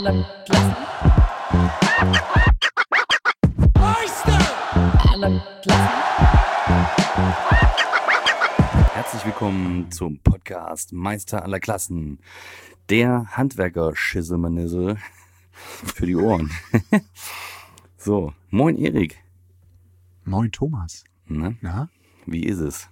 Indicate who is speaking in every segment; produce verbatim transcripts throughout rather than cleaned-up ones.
Speaker 1: aller Klassen. Meister aller Klassen.
Speaker 2: Herzlich willkommen zum Podcast Meister aller Klassen. Der Handwerker-Schisselmanisse für die Ohren. So, moin Erik.
Speaker 3: Moin Thomas.
Speaker 2: Na,
Speaker 3: Na?
Speaker 2: wie ist es?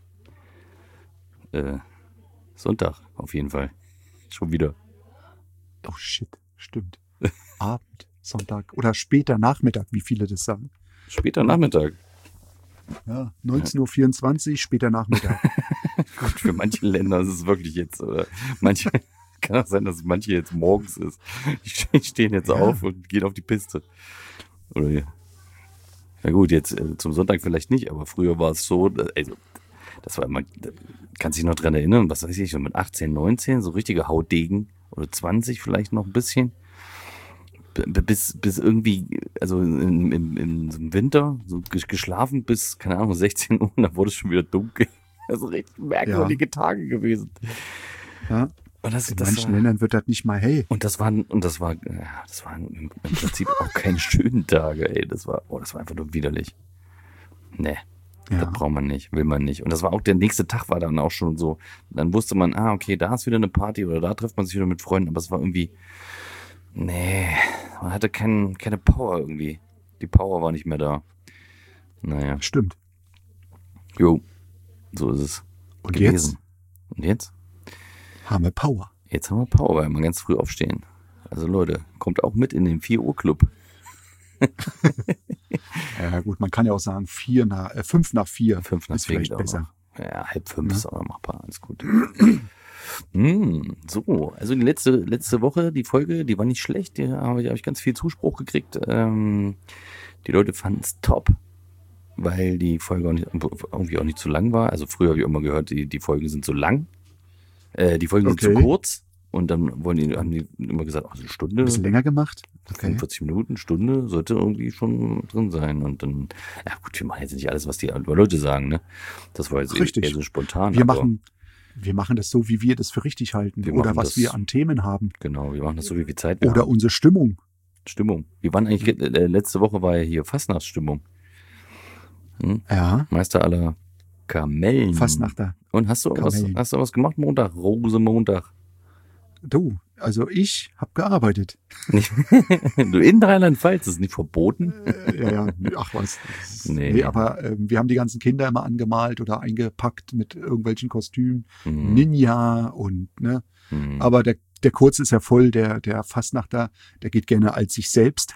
Speaker 2: Äh, Sonntag auf jeden Fall. Schon wieder.
Speaker 3: Oh shit, stimmt. Abend, Sonntag oder später Nachmittag, wie viele das sagen.
Speaker 2: Später Nachmittag.
Speaker 3: Ja, neunzehn Uhr vierundzwanzig, später Nachmittag.
Speaker 2: Gut, für manche Länder ist es wirklich jetzt, oder manche, kann auch sein, dass es manche jetzt morgens ist. Die stehen jetzt
Speaker 3: Ja.
Speaker 2: auf und gehen auf die Piste. Oder ja. Na gut, jetzt äh, zum Sonntag vielleicht nicht, aber früher war es so, äh, also, das war immer, da kannst dich noch dran erinnern, was weiß ich, so mit achtzehn, neunzehn, so richtige Hautdegen oder zwanzig vielleicht noch ein bisschen. B- Bis, bis irgendwie, also in, in, in so einem Winter, so ges- geschlafen bis, keine Ahnung, sechzehn Uhr, da wurde es schon wieder dunkel. Also richtig merkwürdige Tage gewesen.
Speaker 3: Ja.
Speaker 2: Und das,
Speaker 3: In
Speaker 2: das
Speaker 3: manchen
Speaker 2: war,
Speaker 3: Ländern wird das nicht mal hell.
Speaker 2: und das waren, und das war, ja, das waren im, im Prinzip auch keine schönen Tage, ey. Das war, oh, das war einfach nur widerlich. Nee,
Speaker 3: Ja.
Speaker 2: das braucht man nicht, will man nicht. Und das war auch, der nächste Tag war dann auch schon so, dann wusste man, ah, okay, da ist wieder eine Party oder da trifft man sich wieder mit Freunden, aber es war irgendwie, nee, man hatte kein, keine Power irgendwie. Die Power war nicht mehr da. Naja,
Speaker 3: Stimmt.
Speaker 2: jo, so ist es
Speaker 3: Und
Speaker 2: gewesen. Und jetzt?
Speaker 3: Haben wir Power.
Speaker 2: Jetzt haben wir Power, weil wir ganz früh aufstehen. Also Leute, kommt auch mit in den vier Uhr Club.
Speaker 3: Ja gut, man kann ja auch sagen, vier nach, äh, fünf nach vier
Speaker 2: Fünf nach
Speaker 3: ist
Speaker 2: vier
Speaker 3: vielleicht
Speaker 2: geht auch
Speaker 3: besser.
Speaker 2: noch. Ja, halb fünf
Speaker 3: Ja.
Speaker 2: ist auch noch machbar, alles gut. mm, so, also die letzte, letzte Woche, die Folge, die war nicht schlecht, da habe ich, hab ich ganz viel Zuspruch gekriegt. Ähm, die Leute fanden es top, weil die Folge auch nicht, irgendwie auch nicht zu lang war. Also früher habe ich immer gehört, die, die Folgen sind zu lang. Äh, die Folgen
Speaker 3: Okay.
Speaker 2: sind zu kurz. Und dann wollen die, haben die immer gesagt, ach, eine Stunde,
Speaker 3: Ein bisschen länger gemacht. Okay.
Speaker 2: fünfundvierzig Minuten, Stunde sollte irgendwie schon drin sein. Und dann, ja gut, wir machen jetzt nicht alles, was die Leute sagen, ne? Das war jetzt
Speaker 3: Richtig.
Speaker 2: eher so spontan.
Speaker 3: Wir
Speaker 2: aber
Speaker 3: machen, wir machen das so, wie wir das für richtig halten.
Speaker 2: Wir
Speaker 3: Oder
Speaker 2: machen
Speaker 3: was
Speaker 2: das-
Speaker 3: wir an Themen haben.
Speaker 2: Genau, wir machen das so, wie viel Zeit wir
Speaker 3: Oder
Speaker 2: haben.
Speaker 3: unsere Stimmung.
Speaker 2: Stimmung. Wir waren eigentlich, äh, letzte Woche war ja hier Fastnachtsstimmung.
Speaker 3: Ja,
Speaker 2: Meister aller Kamellen.
Speaker 3: fast nach der.
Speaker 2: Und hast du was,
Speaker 3: Kamellen.
Speaker 2: hast du was gemacht Montag? Rosemontag.
Speaker 3: Du, also ich habe gearbeitet.
Speaker 2: Du in Rheinland-Pfalz, ist nicht verboten.
Speaker 3: Äh, ja, ja, ach was. Das ist,
Speaker 2: Nee.
Speaker 3: nee. aber ähm, wir haben die ganzen Kinder immer angemalt oder eingepackt mit irgendwelchen Kostümen.
Speaker 2: Hm,
Speaker 3: Ninja und, ne.
Speaker 2: hm.
Speaker 3: Aber der, der Kurz ist ja voll, der, der Fastnachter, der geht gerne als sich selbst.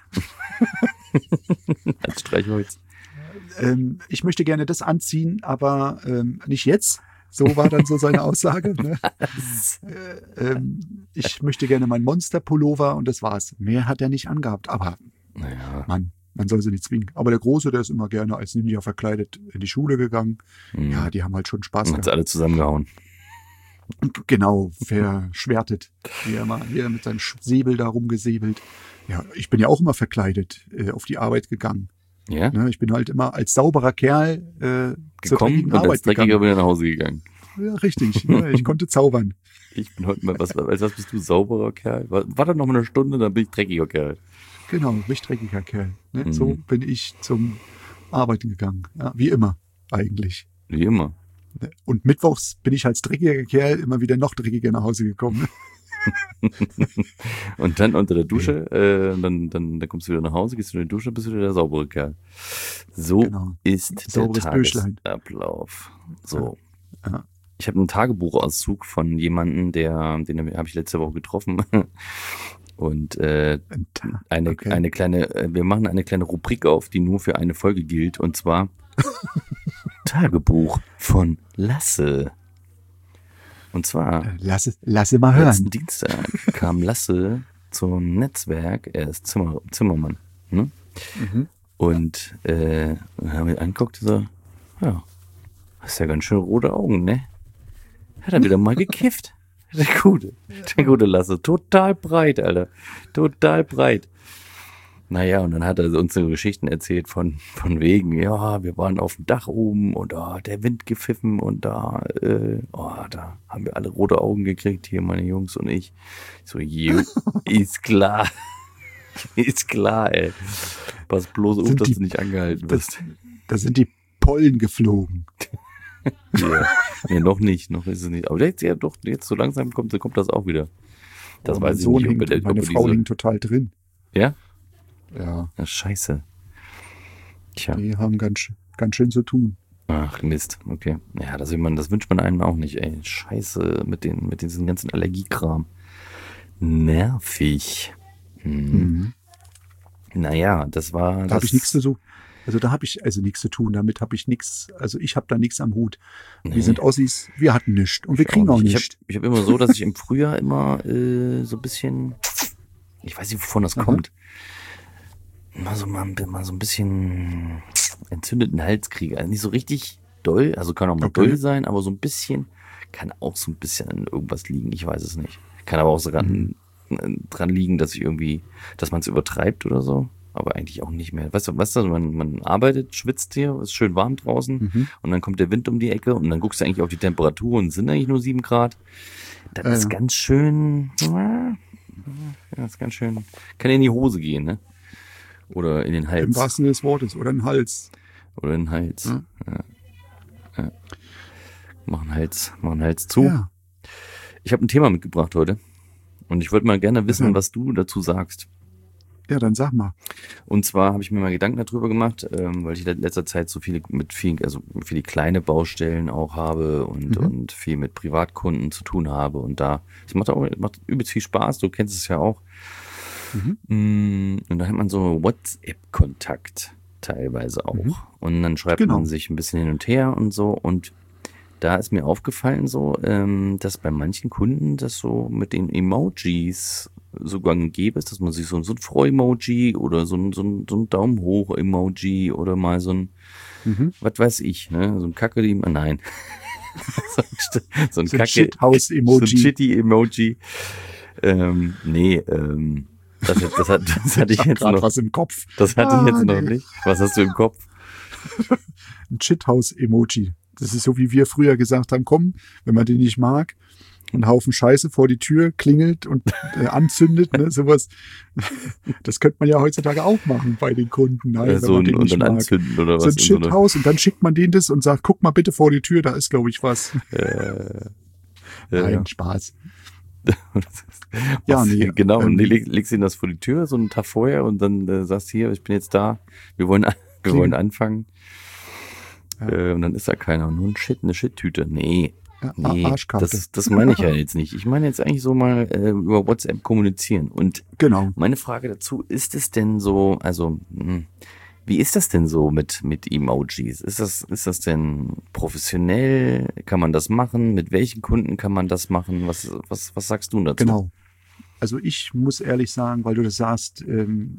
Speaker 2: Als Streichholz.
Speaker 3: Ähm, ich möchte gerne das anziehen, aber ähm, nicht jetzt. So war dann so seine Aussage. Ne? Äh, ähm, ich möchte gerne meinen Monster-Pullover und das war's. Mehr hat er nicht angehabt. Aber
Speaker 2: Naja.
Speaker 3: man, man soll sie nicht zwingen. Aber der Große, der ist immer gerne als Ninja verkleidet in die Schule gegangen.
Speaker 2: Hm.
Speaker 3: Ja, die haben halt schon Spaß
Speaker 2: Und hat sie
Speaker 3: gehabt.
Speaker 2: alle zusammengehauen.
Speaker 3: Genau, verschwertet. Wie er mal hier mit seinem Säbel da rumgesäbelt. Ja, ich bin ja auch immer verkleidet äh, auf die Arbeit gegangen.
Speaker 2: Ja?
Speaker 3: Ne? Ich bin halt immer als sauberer Kerl äh, zur
Speaker 2: Gekommen
Speaker 3: dreckigen
Speaker 2: und als
Speaker 3: Arbeit
Speaker 2: Dreckiger
Speaker 3: gegangen.
Speaker 2: wieder nach Hause gegangen.
Speaker 3: Ja, richtig. Ja, ich konnte zaubern.
Speaker 2: Ich bin heute mal, was, als was bist du, sauberer Kerl? War, war dann noch mal eine Stunde, dann bin ich dreckiger Kerl.
Speaker 3: Genau, richtig dreckiger Kerl. Ne?
Speaker 2: Mhm.
Speaker 3: So bin ich zum Arbeiten gegangen. Ja, wie immer eigentlich.
Speaker 2: Wie immer.
Speaker 3: Und mittwochs bin ich als dreckiger Kerl immer wieder noch dreckiger nach Hause gekommen.
Speaker 2: Und dann unter der Dusche, äh, dann, dann, dann kommst du wieder nach Hause, gehst du in die Dusche, bist du wieder der saubere Kerl. So
Speaker 3: Genau.
Speaker 2: ist der
Speaker 3: Sauberes Böschlein.
Speaker 2: Tagesablauf. So.
Speaker 3: Ja.
Speaker 2: Ich habe einen Tagebuchauszug von jemandem, der, den habe ich letzte Woche getroffen. Und äh,
Speaker 3: Ein Ta-
Speaker 2: eine,
Speaker 3: Okay.
Speaker 2: eine kleine, äh, wir machen eine kleine Rubrik auf, die nur für eine Folge gilt, und zwar Tagebuch von Lasse. Und zwar
Speaker 3: Äh, Lass, lass mal hören.
Speaker 2: letzten Dienstag kam Lasse zum Netzwerk, er ist Zimmer, Zimmermann. Ne?
Speaker 3: Mhm.
Speaker 2: Und äh, dann haben wir ihn angeguckt, so, ja, hast ja ganz schön rote Augen, ne? Hat er wieder mal gekifft. Der gute, der gute Lasse, total breit, Alter, total breit. Naja, und dann hat er uns so Geschichten erzählt von, von wegen, ja, wir waren auf dem Dach oben und da hat der Wind gepfiffen und da, äh, oh, da haben wir alle rote Augen gekriegt, hier meine Jungs und ich. Ich so, jo, ist klar. Ist klar, ey. Pass bloß auf,
Speaker 3: Sind
Speaker 2: dass
Speaker 3: die-
Speaker 2: du nicht angehalten
Speaker 3: Das,
Speaker 2: wirst.
Speaker 3: da sind die Pollen geflogen.
Speaker 2: Ja. Nee, noch nicht, noch ist es nicht. Aber jetzt, ja doch, jetzt so langsam kommt, kommt das auch wieder. Das
Speaker 3: Aber mein
Speaker 2: weiß ich
Speaker 3: Sohn
Speaker 2: nicht, ob
Speaker 3: hängt,
Speaker 2: er, ob
Speaker 3: meine
Speaker 2: er
Speaker 3: Frau
Speaker 2: diese,
Speaker 3: hängt total drin.
Speaker 2: ja?
Speaker 3: Ja,
Speaker 2: Ja, scheiße. Tja.
Speaker 3: die haben ganz, sch- ganz schön zu tun.
Speaker 2: Ach, Mist, okay. Ja, das, will man, das wünscht man einem auch nicht, ey. Scheiße, mit, den, mit diesem ganzen Allergiekram. Nervig. Hm.
Speaker 3: Mhm.
Speaker 2: Naja, das war.
Speaker 3: Da
Speaker 2: das,
Speaker 3: habe ich nichts zu so. Also da habe ich also nichts zu tun. Damit habe ich nichts. Also ich habe da nichts am Hut.
Speaker 2: Nee.
Speaker 3: Wir sind Ossis, wir hatten nichts und wir
Speaker 2: Ich
Speaker 3: kriegen auch
Speaker 2: nicht.
Speaker 3: nichts.
Speaker 2: Ich habe hab immer so, dass ich im Frühjahr immer äh, so ein bisschen, ich weiß nicht, wovon das
Speaker 3: Aha.
Speaker 2: kommt, mal so, mal, mal so ein bisschen entzündeten Hals kriege. Also nicht so richtig doll, also kann auch mal
Speaker 3: Okay.
Speaker 2: doll sein, aber so ein bisschen, kann auch so ein bisschen an irgendwas liegen, ich weiß es nicht. Kann aber auch so dran, dran liegen, dass ich irgendwie, dass man es übertreibt oder so. Aber eigentlich auch nicht mehr. Weißt du, weißt du, man, man arbeitet, schwitzt hier, ist schön warm draußen
Speaker 3: Mhm.
Speaker 2: und dann kommt der Wind um die Ecke und dann guckst du eigentlich auf die Temperatur und es sind eigentlich nur sieben Grad. Das
Speaker 3: Ja,
Speaker 2: ist
Speaker 3: ja.
Speaker 2: ganz schön, ja, das ist ganz schön, kann in die Hose gehen, ne? Oder in den
Speaker 3: Im
Speaker 2: Hals.
Speaker 3: wahrsten Sinne des Wortes. Oder ein Hals.
Speaker 2: Oder in den Hals.
Speaker 3: Ja.
Speaker 2: Ja. Ja. Mach einen Hals, mach einen Hals zu.
Speaker 3: Ja.
Speaker 2: Ich habe ein Thema mitgebracht heute und ich wollte mal gerne wissen,
Speaker 3: Ja.
Speaker 2: was du dazu sagst.
Speaker 3: Ja, dann sag mal.
Speaker 2: Und zwar habe ich mir mal Gedanken darüber gemacht, ähm, weil ich in letzter Zeit so viele mit vielen, also viele kleine Baustellen auch habe und,
Speaker 3: Mhm.
Speaker 2: und viel mit Privatkunden zu tun habe. Und da, es macht auch macht übelst viel Spaß, du kennst es ja auch.
Speaker 3: Mhm.
Speaker 2: Mm, Und da hat man so WhatsApp-Kontakt teilweise auch.
Speaker 3: Mhm.
Speaker 2: Und dann schreibt
Speaker 3: Genau.
Speaker 2: man sich ein bisschen hin und her und so. Und da ist mir aufgefallen so, ähm, dass bei manchen Kunden das so mit den Emojis so gang und gäbe ist, dass man sich so, so ein Freu-Emoji oder so ein, so ein, so ein Daumen hoch-Emoji oder mal so ein,
Speaker 3: Mhm.
Speaker 2: was weiß ich, ne, so ein Kacke, die, nein. so ein, St- so ein
Speaker 3: So ein
Speaker 2: Kacke,
Speaker 3: Shithouse-Emoji.
Speaker 2: so ein Shitty-Emoji. Ähm, nee, ähm, das, das, hat, das hatte ich
Speaker 3: hab
Speaker 2: jetzt
Speaker 3: grad
Speaker 2: noch,
Speaker 3: was im Kopf.
Speaker 2: das hatte ich
Speaker 3: Ah,
Speaker 2: jetzt noch
Speaker 3: nee.
Speaker 2: nicht. Was hast du im Kopf?
Speaker 3: Ein Shithouse-Emoji. Das ist so, wie wir früher gesagt haben, komm, wenn man den nicht mag, ein Haufen Scheiße vor die Tür klingelt und äh, anzündet, ne, sowas. Das könnte man ja heutzutage auch machen bei den Kunden, nein,
Speaker 2: Äh,
Speaker 3: wenn
Speaker 2: so
Speaker 3: man
Speaker 2: ein,
Speaker 3: den
Speaker 2: und
Speaker 3: nicht
Speaker 2: dann
Speaker 3: mag.
Speaker 2: anzünden oder
Speaker 3: So
Speaker 2: was?
Speaker 3: ein
Speaker 2: in so eine-
Speaker 3: Shithouse und dann schickt man denen das und sagt, guck mal bitte vor die Tür, da ist, glaube ich, was.
Speaker 2: Äh,
Speaker 3: Nein,
Speaker 2: ja.
Speaker 3: Spaß.
Speaker 2: Was,
Speaker 3: Ja, nee,
Speaker 2: genau, und
Speaker 3: ähm,
Speaker 2: leg, legst ihnen das vor die Tür, so einen Tag vorher und dann äh, sagst hier, ich bin jetzt da, wir wollen, wir
Speaker 3: Klingel.
Speaker 2: wollen anfangen.
Speaker 3: Ja.
Speaker 2: Äh, und dann ist da keiner, nur ein Shit, eine Shit-Tüte. Nee,
Speaker 3: Ja,
Speaker 2: nee,
Speaker 3: Arschkarte.
Speaker 2: das, das meine ich ja jetzt nicht. Ich meine jetzt eigentlich so mal äh, über WhatsApp kommunizieren. Und
Speaker 3: Genau.
Speaker 2: meine Frage dazu, ist es denn so, also, mh, wie ist das denn so mit, mit Emojis? Ist das, ist das denn professionell? Kann man das machen? Mit welchen Kunden kann man das machen? Was, was, was sagst du dazu?
Speaker 3: Genau. Also ich muss ehrlich sagen, weil du das sagst, ähm,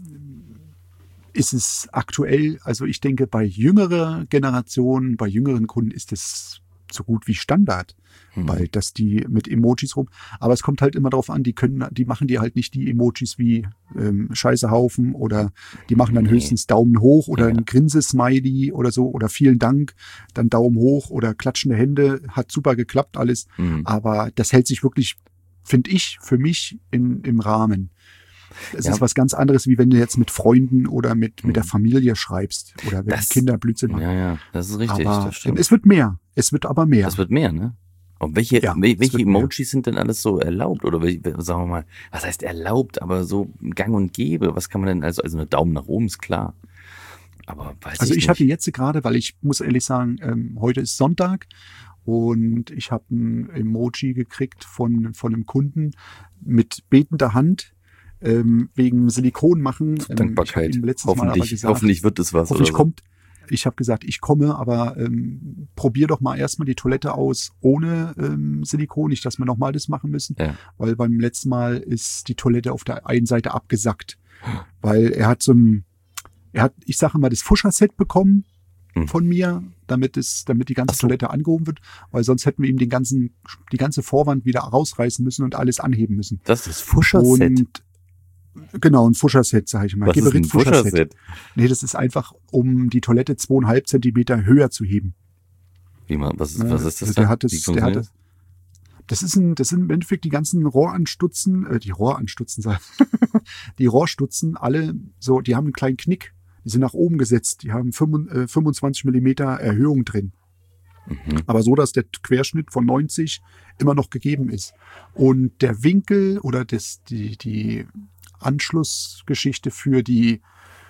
Speaker 3: ist es aktuell, also ich denke, bei jüngerer Generationen, bei jüngeren Kunden ist es so gut wie Standard,
Speaker 2: Hm.
Speaker 3: weil dass die mit Emojis rum, aber es kommt halt immer darauf an, die können, die machen dir halt nicht die Emojis wie ähm, Scheißehaufen oder die machen dann
Speaker 2: Nee.
Speaker 3: höchstens Daumen hoch oder
Speaker 2: Ja.
Speaker 3: ein Grinsesmiley oder so oder vielen Dank, dann Daumen hoch oder klatschende Hände, hat super geklappt alles,
Speaker 2: Hm.
Speaker 3: aber das hält sich wirklich, finde ich, für mich in, im Rahmen. Es
Speaker 2: Ja.
Speaker 3: ist was ganz anderes, wie wenn du jetzt mit Freunden oder mit, mit der
Speaker 2: Mhm.
Speaker 3: Familie schreibst oder wenn
Speaker 2: Das-
Speaker 3: Kinder Blödsinn machen.
Speaker 2: Ja, ja, das ist richtig,
Speaker 3: aber
Speaker 2: das stimmt.
Speaker 3: es wird mehr. Es wird aber mehr.
Speaker 2: Das wird mehr, ne? Und welche,
Speaker 3: Ja,
Speaker 2: wel-
Speaker 3: es
Speaker 2: welche
Speaker 3: wird mehr.
Speaker 2: Emojis sind denn alles so erlaubt? Oder welche, sagen wir mal, was heißt erlaubt, aber so gang und gäbe? Was kann man denn, also, also eine Daumen nach oben ist klar. Aber weiß
Speaker 3: Also
Speaker 2: ich
Speaker 3: ich
Speaker 2: nicht.
Speaker 3: hatte jetzt gerade, weil ich muss ehrlich sagen, ähm, heute ist Sonntag und ich habe ein Emoji gekriegt von, von einem Kunden mit betender Hand ähm, wegen Silikon machen.
Speaker 2: Zur
Speaker 3: Ähm,
Speaker 2: Dankbarkeit.
Speaker 3: Ich hab ihm letztes Mal aber
Speaker 2: Hoffentlich,
Speaker 3: gesagt,
Speaker 2: hoffentlich wird es was.
Speaker 3: hoffentlich
Speaker 2: oder so.
Speaker 3: kommt. Ich habe gesagt, ich komme, aber ähm, probier doch mal erstmal die Toilette aus ohne ähm, Silikon, nicht, dass wir nochmal das machen müssen,
Speaker 2: Ja.
Speaker 3: weil beim letzten Mal ist die Toilette auf der einen Seite abgesackt, weil er hat so ein, er hat, ich sage mal, das Fuscher-Set bekommen
Speaker 2: Hm.
Speaker 3: von mir, damit es, damit die ganze
Speaker 2: Ach so.
Speaker 3: Toilette angehoben wird, weil sonst hätten wir ihm den ganzen, die ganze Vorwand wieder rausreißen müssen und alles anheben müssen.
Speaker 2: Das ist das Fuscher-Set.
Speaker 3: Und Genau, ein Fuscherset, sage ich mal.
Speaker 2: Was ist ein
Speaker 3: Geberit-Fuscherset.
Speaker 2: Fuscherset?
Speaker 3: Nee, das ist einfach, um die Toilette zweieinhalb Zentimeter höher zu heben.
Speaker 2: Wie man, was, ist,
Speaker 3: Ne?
Speaker 2: was ist das
Speaker 3: Also der
Speaker 2: dann?
Speaker 3: hat
Speaker 2: Wie
Speaker 3: es, der
Speaker 2: funktioniert
Speaker 3: hat es. Das ist ein, das sind im Endeffekt die ganzen Rohranstutzen, äh, die Rohranstutzen, sag ich. Die Rohrstutzen, alle so, die haben einen kleinen Knick. Die sind nach oben gesetzt. Die haben fünfundzwanzig Millimeter Erhöhung drin.
Speaker 2: Mhm.
Speaker 3: Aber so, dass der Querschnitt von neunzig immer noch gegeben ist. Und der Winkel oder das, die, die Anschlussgeschichte für die,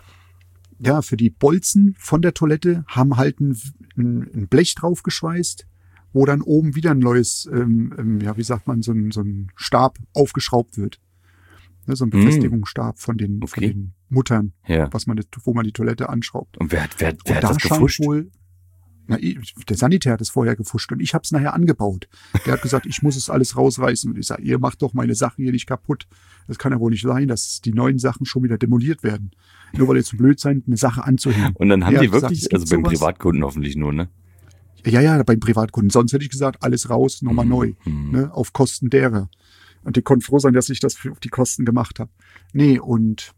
Speaker 3: ja, für die Bolzen von der Toilette haben halt ein, ein Blech draufgeschweißt, wo dann oben wieder ein neues, ähm, ähm, ja, wie sagt man, so ein, so ein Stab aufgeschraubt wird. Ne, so ein Befestigungsstab von den,
Speaker 2: Okay.
Speaker 3: von den Muttern,
Speaker 2: Ja.
Speaker 3: was man, wo man die Toilette anschraubt.
Speaker 2: Und wer, hat- wer, wer
Speaker 3: Und
Speaker 2: hat
Speaker 3: da
Speaker 2: das
Speaker 3: scheint
Speaker 2: gefuscht?
Speaker 3: wohl, na, ich- der Sanitär hat es vorher gefuscht und ich habe es nachher angebaut. Der hat gesagt, ich muss es alles rausreißen. Und ich sage, ihr macht doch meine Sachen hier nicht kaputt. Das kann ja wohl nicht sein, dass die neuen Sachen schon wieder demoliert werden. Nur weil ihr zu blöd seid, eine Sache anzuhängen.
Speaker 2: Und dann haben
Speaker 3: Er
Speaker 2: die
Speaker 3: hat gesagt,
Speaker 2: wirklich,
Speaker 3: es gibt
Speaker 2: also beim
Speaker 3: sowas.
Speaker 2: Privatkunden hoffentlich nur, ne?
Speaker 3: Ja, ja, beim Privatkunden. Sonst hätte ich gesagt, alles raus, nochmal
Speaker 2: Mhm.
Speaker 3: neu,
Speaker 2: Mhm.
Speaker 3: ne, auf Kosten derer. Und die konnten froh sein, dass ich das für die Kosten gemacht habe. Nee, und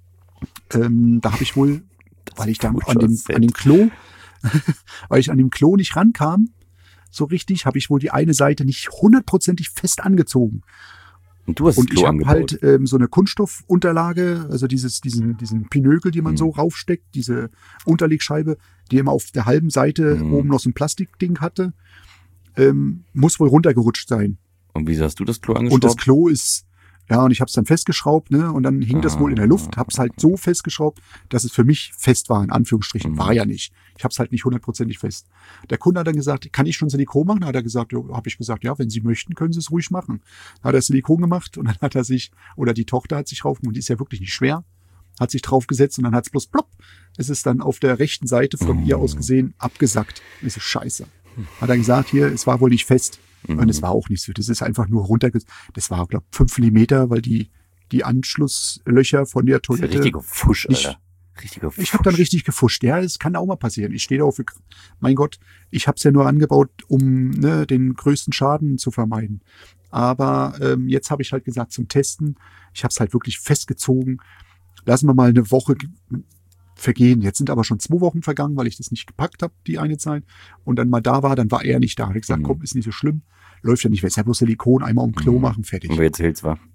Speaker 3: ähm, da habe ich wohl, weil ich da an dem, an dem Klo, weil ich an dem Klo nicht rankam, so richtig, habe ich wohl die eine Seite nicht hundertprozentig fest angezogen.
Speaker 2: Und du hast
Speaker 3: Und
Speaker 2: das
Speaker 3: ich
Speaker 2: Klo
Speaker 3: habe
Speaker 2: angebaut.
Speaker 3: halt ähm, so eine Kunststoffunterlage, also dieses, diesen, diesen Pinökel, die man
Speaker 2: Mhm.
Speaker 3: so raufsteckt, diese Unterlegscheibe, die immer auf der halben Seite
Speaker 2: Mhm.
Speaker 3: oben noch so ein Plastikding hatte, ähm, muss wohl runtergerutscht sein.
Speaker 2: Und wie hast du das Klo
Speaker 3: Und das
Speaker 2: angeschraubt?
Speaker 3: Klo ist, ja, und ich habe es dann festgeschraubt, ne, und dann hing das wohl in der Luft, habe es halt so festgeschraubt, dass es für mich fest war, in Anführungsstrichen.
Speaker 2: Mhm.
Speaker 3: War ja nicht. Ich habe es halt nicht hundertprozentig fest. Der Kunde hat dann gesagt, kann ich schon Silikon machen? Da hat er gesagt, ja, habe ich gesagt, ja, wenn Sie möchten, können Sie es ruhig machen. Dann hat er Silikon gemacht und dann hat er sich, oder die Tochter hat sich drauf, und die ist ja wirklich nicht schwer, hat sich draufgesetzt und dann hat es bloß plopp. Es ist dann auf der rechten Seite von ihr aus gesehen abgesackt. Das ist scheiße. Hat er gesagt, hier, es war wohl nicht fest. Und es war auch nicht so. Das ist einfach nur runterge... Das war, glaube ich, fünf Millimeter, weil die, die Anschlusslöcher von der
Speaker 2: Das ist ja
Speaker 3: Toilette...
Speaker 2: richtiger Fusch,
Speaker 3: nicht-
Speaker 2: Alter. Richtiger Fusch.
Speaker 3: Ich habe dann richtig gefuscht. Ja, es kann auch mal passieren. Ich stehe da auf... Mein Gott, ich habe es ja nur angebaut, um ne, den größten Schaden zu vermeiden. Aber ähm, jetzt habe ich halt gesagt, zum Testen, ich habe es halt wirklich festgezogen. Lassen wir mal eine Woche ge- vergehen. Jetzt sind aber schon zwei Wochen vergangen, weil ich das nicht gepackt habe, die eine Zeit. Und dann mal da war, dann war er nicht da. Hat gesagt,
Speaker 2: Mhm.
Speaker 3: komm, ist nicht so schlimm. Läuft ja nicht. Ist ja bloß Silikon, einmal um Klo
Speaker 2: Mhm.
Speaker 3: machen, fertig.
Speaker 2: Und wer jetzt hält's war.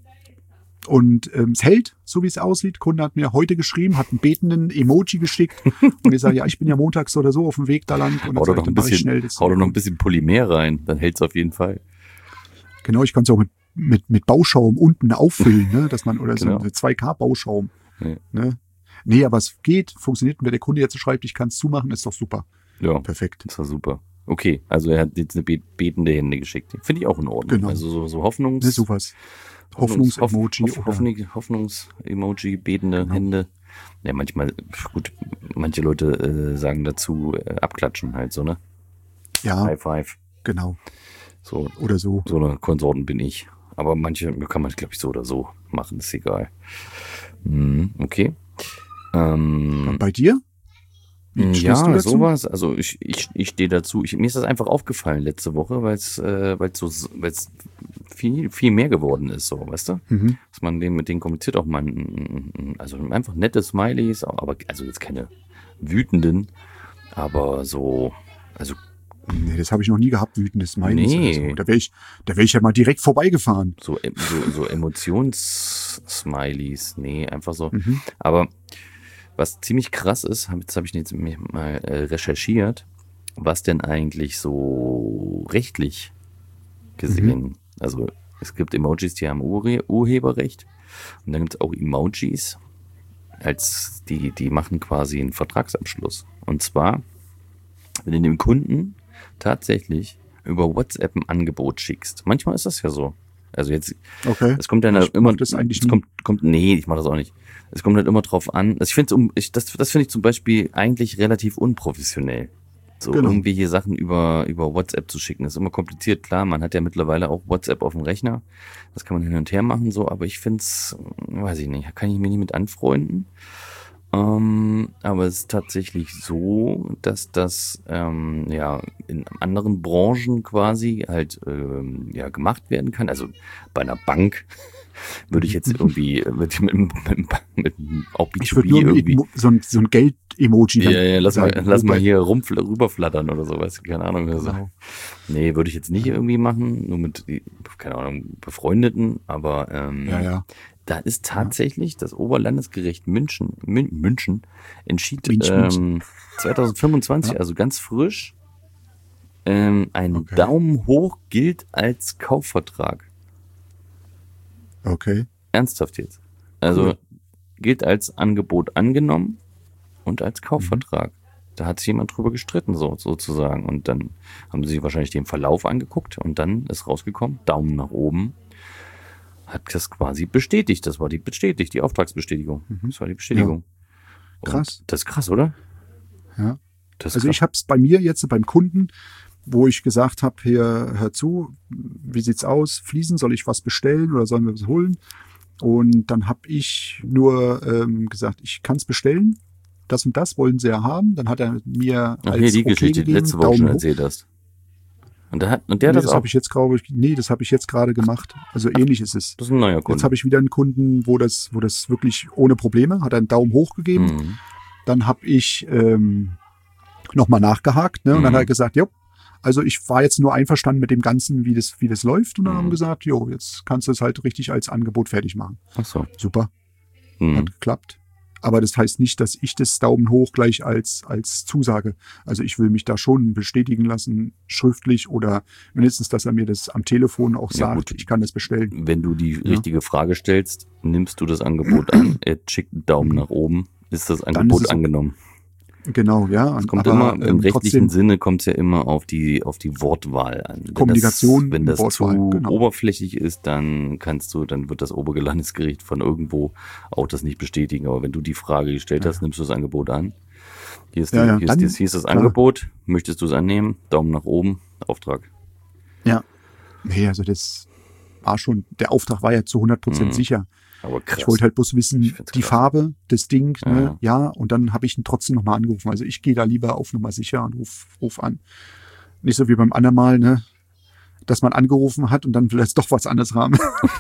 Speaker 3: Und ähm, es hält, so wie es aussieht. Kunde hat mir heute geschrieben, hat einen betenden Emoji geschickt. Und ich sage, ja, ich bin ja montags oder so auf dem Weg da lang. Und dann
Speaker 2: Hau
Speaker 3: sag
Speaker 2: doch
Speaker 3: ich,
Speaker 2: noch ein
Speaker 3: dann mach ich
Speaker 2: bisschen,
Speaker 3: schnell das.
Speaker 2: hau doch noch ein bisschen Polymer rein. Dann hält's auf jeden Fall.
Speaker 3: Genau, ich kann es auch mit, mit, mit Bauschaum unten auffüllen, ne, dass man, oder
Speaker 2: Genau.
Speaker 3: so eine zwei K Bauschaum.
Speaker 2: Ja.
Speaker 3: Ne? Nee, aber es geht, funktioniert. Und wenn der Kunde jetzt schreibt, ich kann es zumachen, ist doch super.
Speaker 2: Ja,
Speaker 3: Perfekt.
Speaker 2: das war super. Okay, also er hat jetzt eine bet- betende Hände geschickt. Finde ich auch in Ordnung.
Speaker 3: Genau.
Speaker 2: Also so, so Hoffnungs...
Speaker 3: Ne, sowas.
Speaker 2: Hoffnungs-
Speaker 3: Hoffnungs-Emoji.
Speaker 2: Hoff-
Speaker 3: oder-
Speaker 2: Hoffnung- Hoffnungs-Emoji, betende
Speaker 3: Genau.
Speaker 2: Hände. Ja, manchmal, gut, manche Leute äh, sagen dazu äh, abklatschen halt so, ne?
Speaker 3: Ja,
Speaker 2: High Five.
Speaker 3: genau.
Speaker 2: So,
Speaker 3: Oder so.
Speaker 2: so eine Konsorten bin ich. Aber manche kann man, glaube ich, so oder so machen, ist egal. Mhm, okay. Ähm,
Speaker 3: Und bei dir? Wie stehst
Speaker 2: ja,
Speaker 3: du dazu?
Speaker 2: sowas. Also ich, ich, ich stehe dazu. Ich, mir ist das einfach aufgefallen letzte Woche, weil es äh, weil's so weil's viel, viel mehr geworden ist, so, weißt du?
Speaker 3: Mhm.
Speaker 2: Dass man den mit denen kommuniziert, auch mal ein, ein- also einfach nette Smileys, aber also jetzt keine wütenden, aber so, also
Speaker 3: Nee, das habe ich noch nie gehabt, wütendes Smileys.
Speaker 2: Nee.
Speaker 3: Oder so. Da wäre ich, da wär ich ja mal direkt vorbeigefahren.
Speaker 2: so, em- so, so Emotions-Smileys, nee, einfach so.
Speaker 3: Mhm.
Speaker 2: Aber was ziemlich krass ist, hab, jetzt habe ich jetzt mir mal äh, recherchiert, was denn eigentlich so rechtlich gesehen, also es gibt Emojis, die haben Urhe Urheberrecht und dann gibt es auch Emojis, als die, die machen quasi einen Vertragsabschluss. Und zwar, wenn du dem Kunden tatsächlich über WhatsApp ein Angebot schickst. Manchmal ist das ja so. Also jetzt,
Speaker 3: Okay.
Speaker 2: es kommt dann
Speaker 3: Ich
Speaker 2: immer,
Speaker 3: mach das eigentlich
Speaker 2: es
Speaker 3: nie.
Speaker 2: kommt, kommt, nee, ich mache das auch nicht. Es kommt halt immer drauf an. Also ich finde, um, ich, das, das finde ich zum Beispiel eigentlich relativ unprofessionell. So
Speaker 3: Genau.
Speaker 2: irgendwelche Sachen über, über WhatsApp zu schicken. Das ist immer kompliziert. Klar, man hat ja mittlerweile auch WhatsApp auf dem Rechner. Das kann man hin und her machen, so, aber ich finde es, weiß ich nicht, kann ich mich nicht mit anfreunden. Ähm, aber es ist tatsächlich so, dass das ähm, ja in anderen Branchen quasi halt ähm, ja gemacht werden kann. Also bei einer Bank würde ich jetzt irgendwie mit, mit, mit, mit, mit auch B
Speaker 3: Ich
Speaker 2: zwei
Speaker 3: würde
Speaker 2: B
Speaker 3: nur
Speaker 2: irgendwie.
Speaker 3: mit so ein, so ein Geld-Emoji.
Speaker 2: Ja, ja, lass mal,
Speaker 3: sagen.
Speaker 2: lass mal hier rum, rüberflattern oder sowas. Keine Ahnung. Also.
Speaker 3: Genau.
Speaker 2: Nee, würde ich jetzt nicht irgendwie machen, nur mit, keine Ahnung, Befreundeten, aber ähm,
Speaker 3: Ja, ja.
Speaker 2: da ist tatsächlich das Oberlandesgericht München, Mün, München entschied
Speaker 3: München.
Speaker 2: ähm, zwanzig fünfundzwanzig,
Speaker 3: Ja.
Speaker 2: also ganz frisch, ähm, ein
Speaker 3: Okay.
Speaker 2: Daumen hoch gilt als Kaufvertrag.
Speaker 3: Okay.
Speaker 2: Ernsthaft jetzt. Also
Speaker 3: Cool.
Speaker 2: gilt als Angebot angenommen und als Kaufvertrag. Da hat sich jemand drüber gestritten, so sozusagen. Und dann haben sie sich wahrscheinlich den Verlauf angeguckt und dann ist rausgekommen, Daumen nach oben, hat das quasi bestätigt. Das war die bestätigt, die Auftragsbestätigung. Das war die Bestätigung. Und
Speaker 3: Krass.
Speaker 2: das ist krass, oder?
Speaker 3: Ja.
Speaker 2: Das ist
Speaker 3: Also
Speaker 2: krass.
Speaker 3: ich habe es bei mir jetzt beim Kunden, wo ich gesagt habe, hier, hör zu, wie sieht's aus? Fliesen, soll ich was bestellen oder sollen wir was holen? Und dann habe ich nur ähm, gesagt, ich kann es bestellen. Das und das wollen sie ja haben. Dann hat er mir
Speaker 2: Ach
Speaker 3: als
Speaker 2: hier, die
Speaker 3: okay
Speaker 2: Geschichte, die
Speaker 3: gegeben,
Speaker 2: letzte Woche schon
Speaker 3: Daumen hoch.
Speaker 2: erzählt hast. Und, der hat, und der
Speaker 3: Nee,
Speaker 2: hat das,
Speaker 3: das
Speaker 2: auch.
Speaker 3: habe ich jetzt, glaube ich, nee, das habe ich jetzt gerade gemacht. Also ähnlich ist es.
Speaker 2: Das ist ein neuer
Speaker 3: Jetzt
Speaker 2: Kunde.
Speaker 3: habe ich wieder einen Kunden, wo das, wo das wirklich ohne Probleme, hat er einen Daumen hoch gegeben.
Speaker 2: Mhm.
Speaker 3: Dann habe ich ähm, nochmal nachgehakt, ne? Und dann
Speaker 2: Mhm.
Speaker 3: hat er gesagt, jo, also ich war jetzt nur einverstanden mit dem Ganzen, wie das, wie das läuft. Und dann haben
Speaker 2: Mhm.
Speaker 3: wir gesagt, jo, jetzt kannst du es halt richtig als Angebot fertig machen.
Speaker 2: Ach so.
Speaker 3: Super,
Speaker 2: Mhm.
Speaker 3: hat geklappt. Aber das heißt nicht, dass ich das Daumen hoch gleich als, als Zusage. Also ich will mich da schon bestätigen lassen, schriftlich oder mindestens, dass er mir das am Telefon auch
Speaker 2: Ja,
Speaker 3: sagt,
Speaker 2: gut.
Speaker 3: ich kann das bestellen.
Speaker 2: Wenn du die richtige Frage stellst, nimmst du das Angebot an, er schickt einen Daumen nach oben, ist das
Speaker 3: ist
Speaker 2: Angebot
Speaker 3: es okay.
Speaker 2: angenommen.
Speaker 3: Genau, ja.
Speaker 2: Es kommt
Speaker 3: aber,
Speaker 2: immer, im
Speaker 3: ähm,
Speaker 2: rechtlichen
Speaker 3: trotzdem,
Speaker 2: Sinne kommt es ja immer auf die, auf die Wortwahl an. Wenn
Speaker 3: Kommunikation,
Speaker 2: das, wenn das
Speaker 3: Wortwahl,
Speaker 2: zu
Speaker 3: genau.
Speaker 2: oberflächlich ist, dann kannst du, dann wird das Oberlandesgericht von irgendwo auch das nicht bestätigen. Aber wenn du die Frage gestellt hast, nimmst du das Angebot an. Hier ist,
Speaker 3: Ja,
Speaker 2: die,
Speaker 3: ja,
Speaker 2: hier
Speaker 3: dann-
Speaker 2: ist, das, hier ist das
Speaker 3: klar.
Speaker 2: Angebot. Möchtest du es annehmen? Daumen nach oben, Auftrag.
Speaker 3: Ja. Nee, also das war schon, der Auftrag war ja zu hundert Prozent
Speaker 2: Mhm.
Speaker 3: sicher.
Speaker 2: Aber krass.
Speaker 3: Ich wollte halt bloß wissen,
Speaker 2: Ich find's
Speaker 3: die
Speaker 2: krass.
Speaker 3: Farbe, das Ding,
Speaker 2: Ja.
Speaker 3: ne, ja, und dann habe ich ihn trotzdem nochmal angerufen. Also ich gehe da lieber auf Nummer sicher und ruf, ruf an. Nicht so wie beim anderen Mal, ne, dass man angerufen hat und dann vielleicht doch was anderes haben.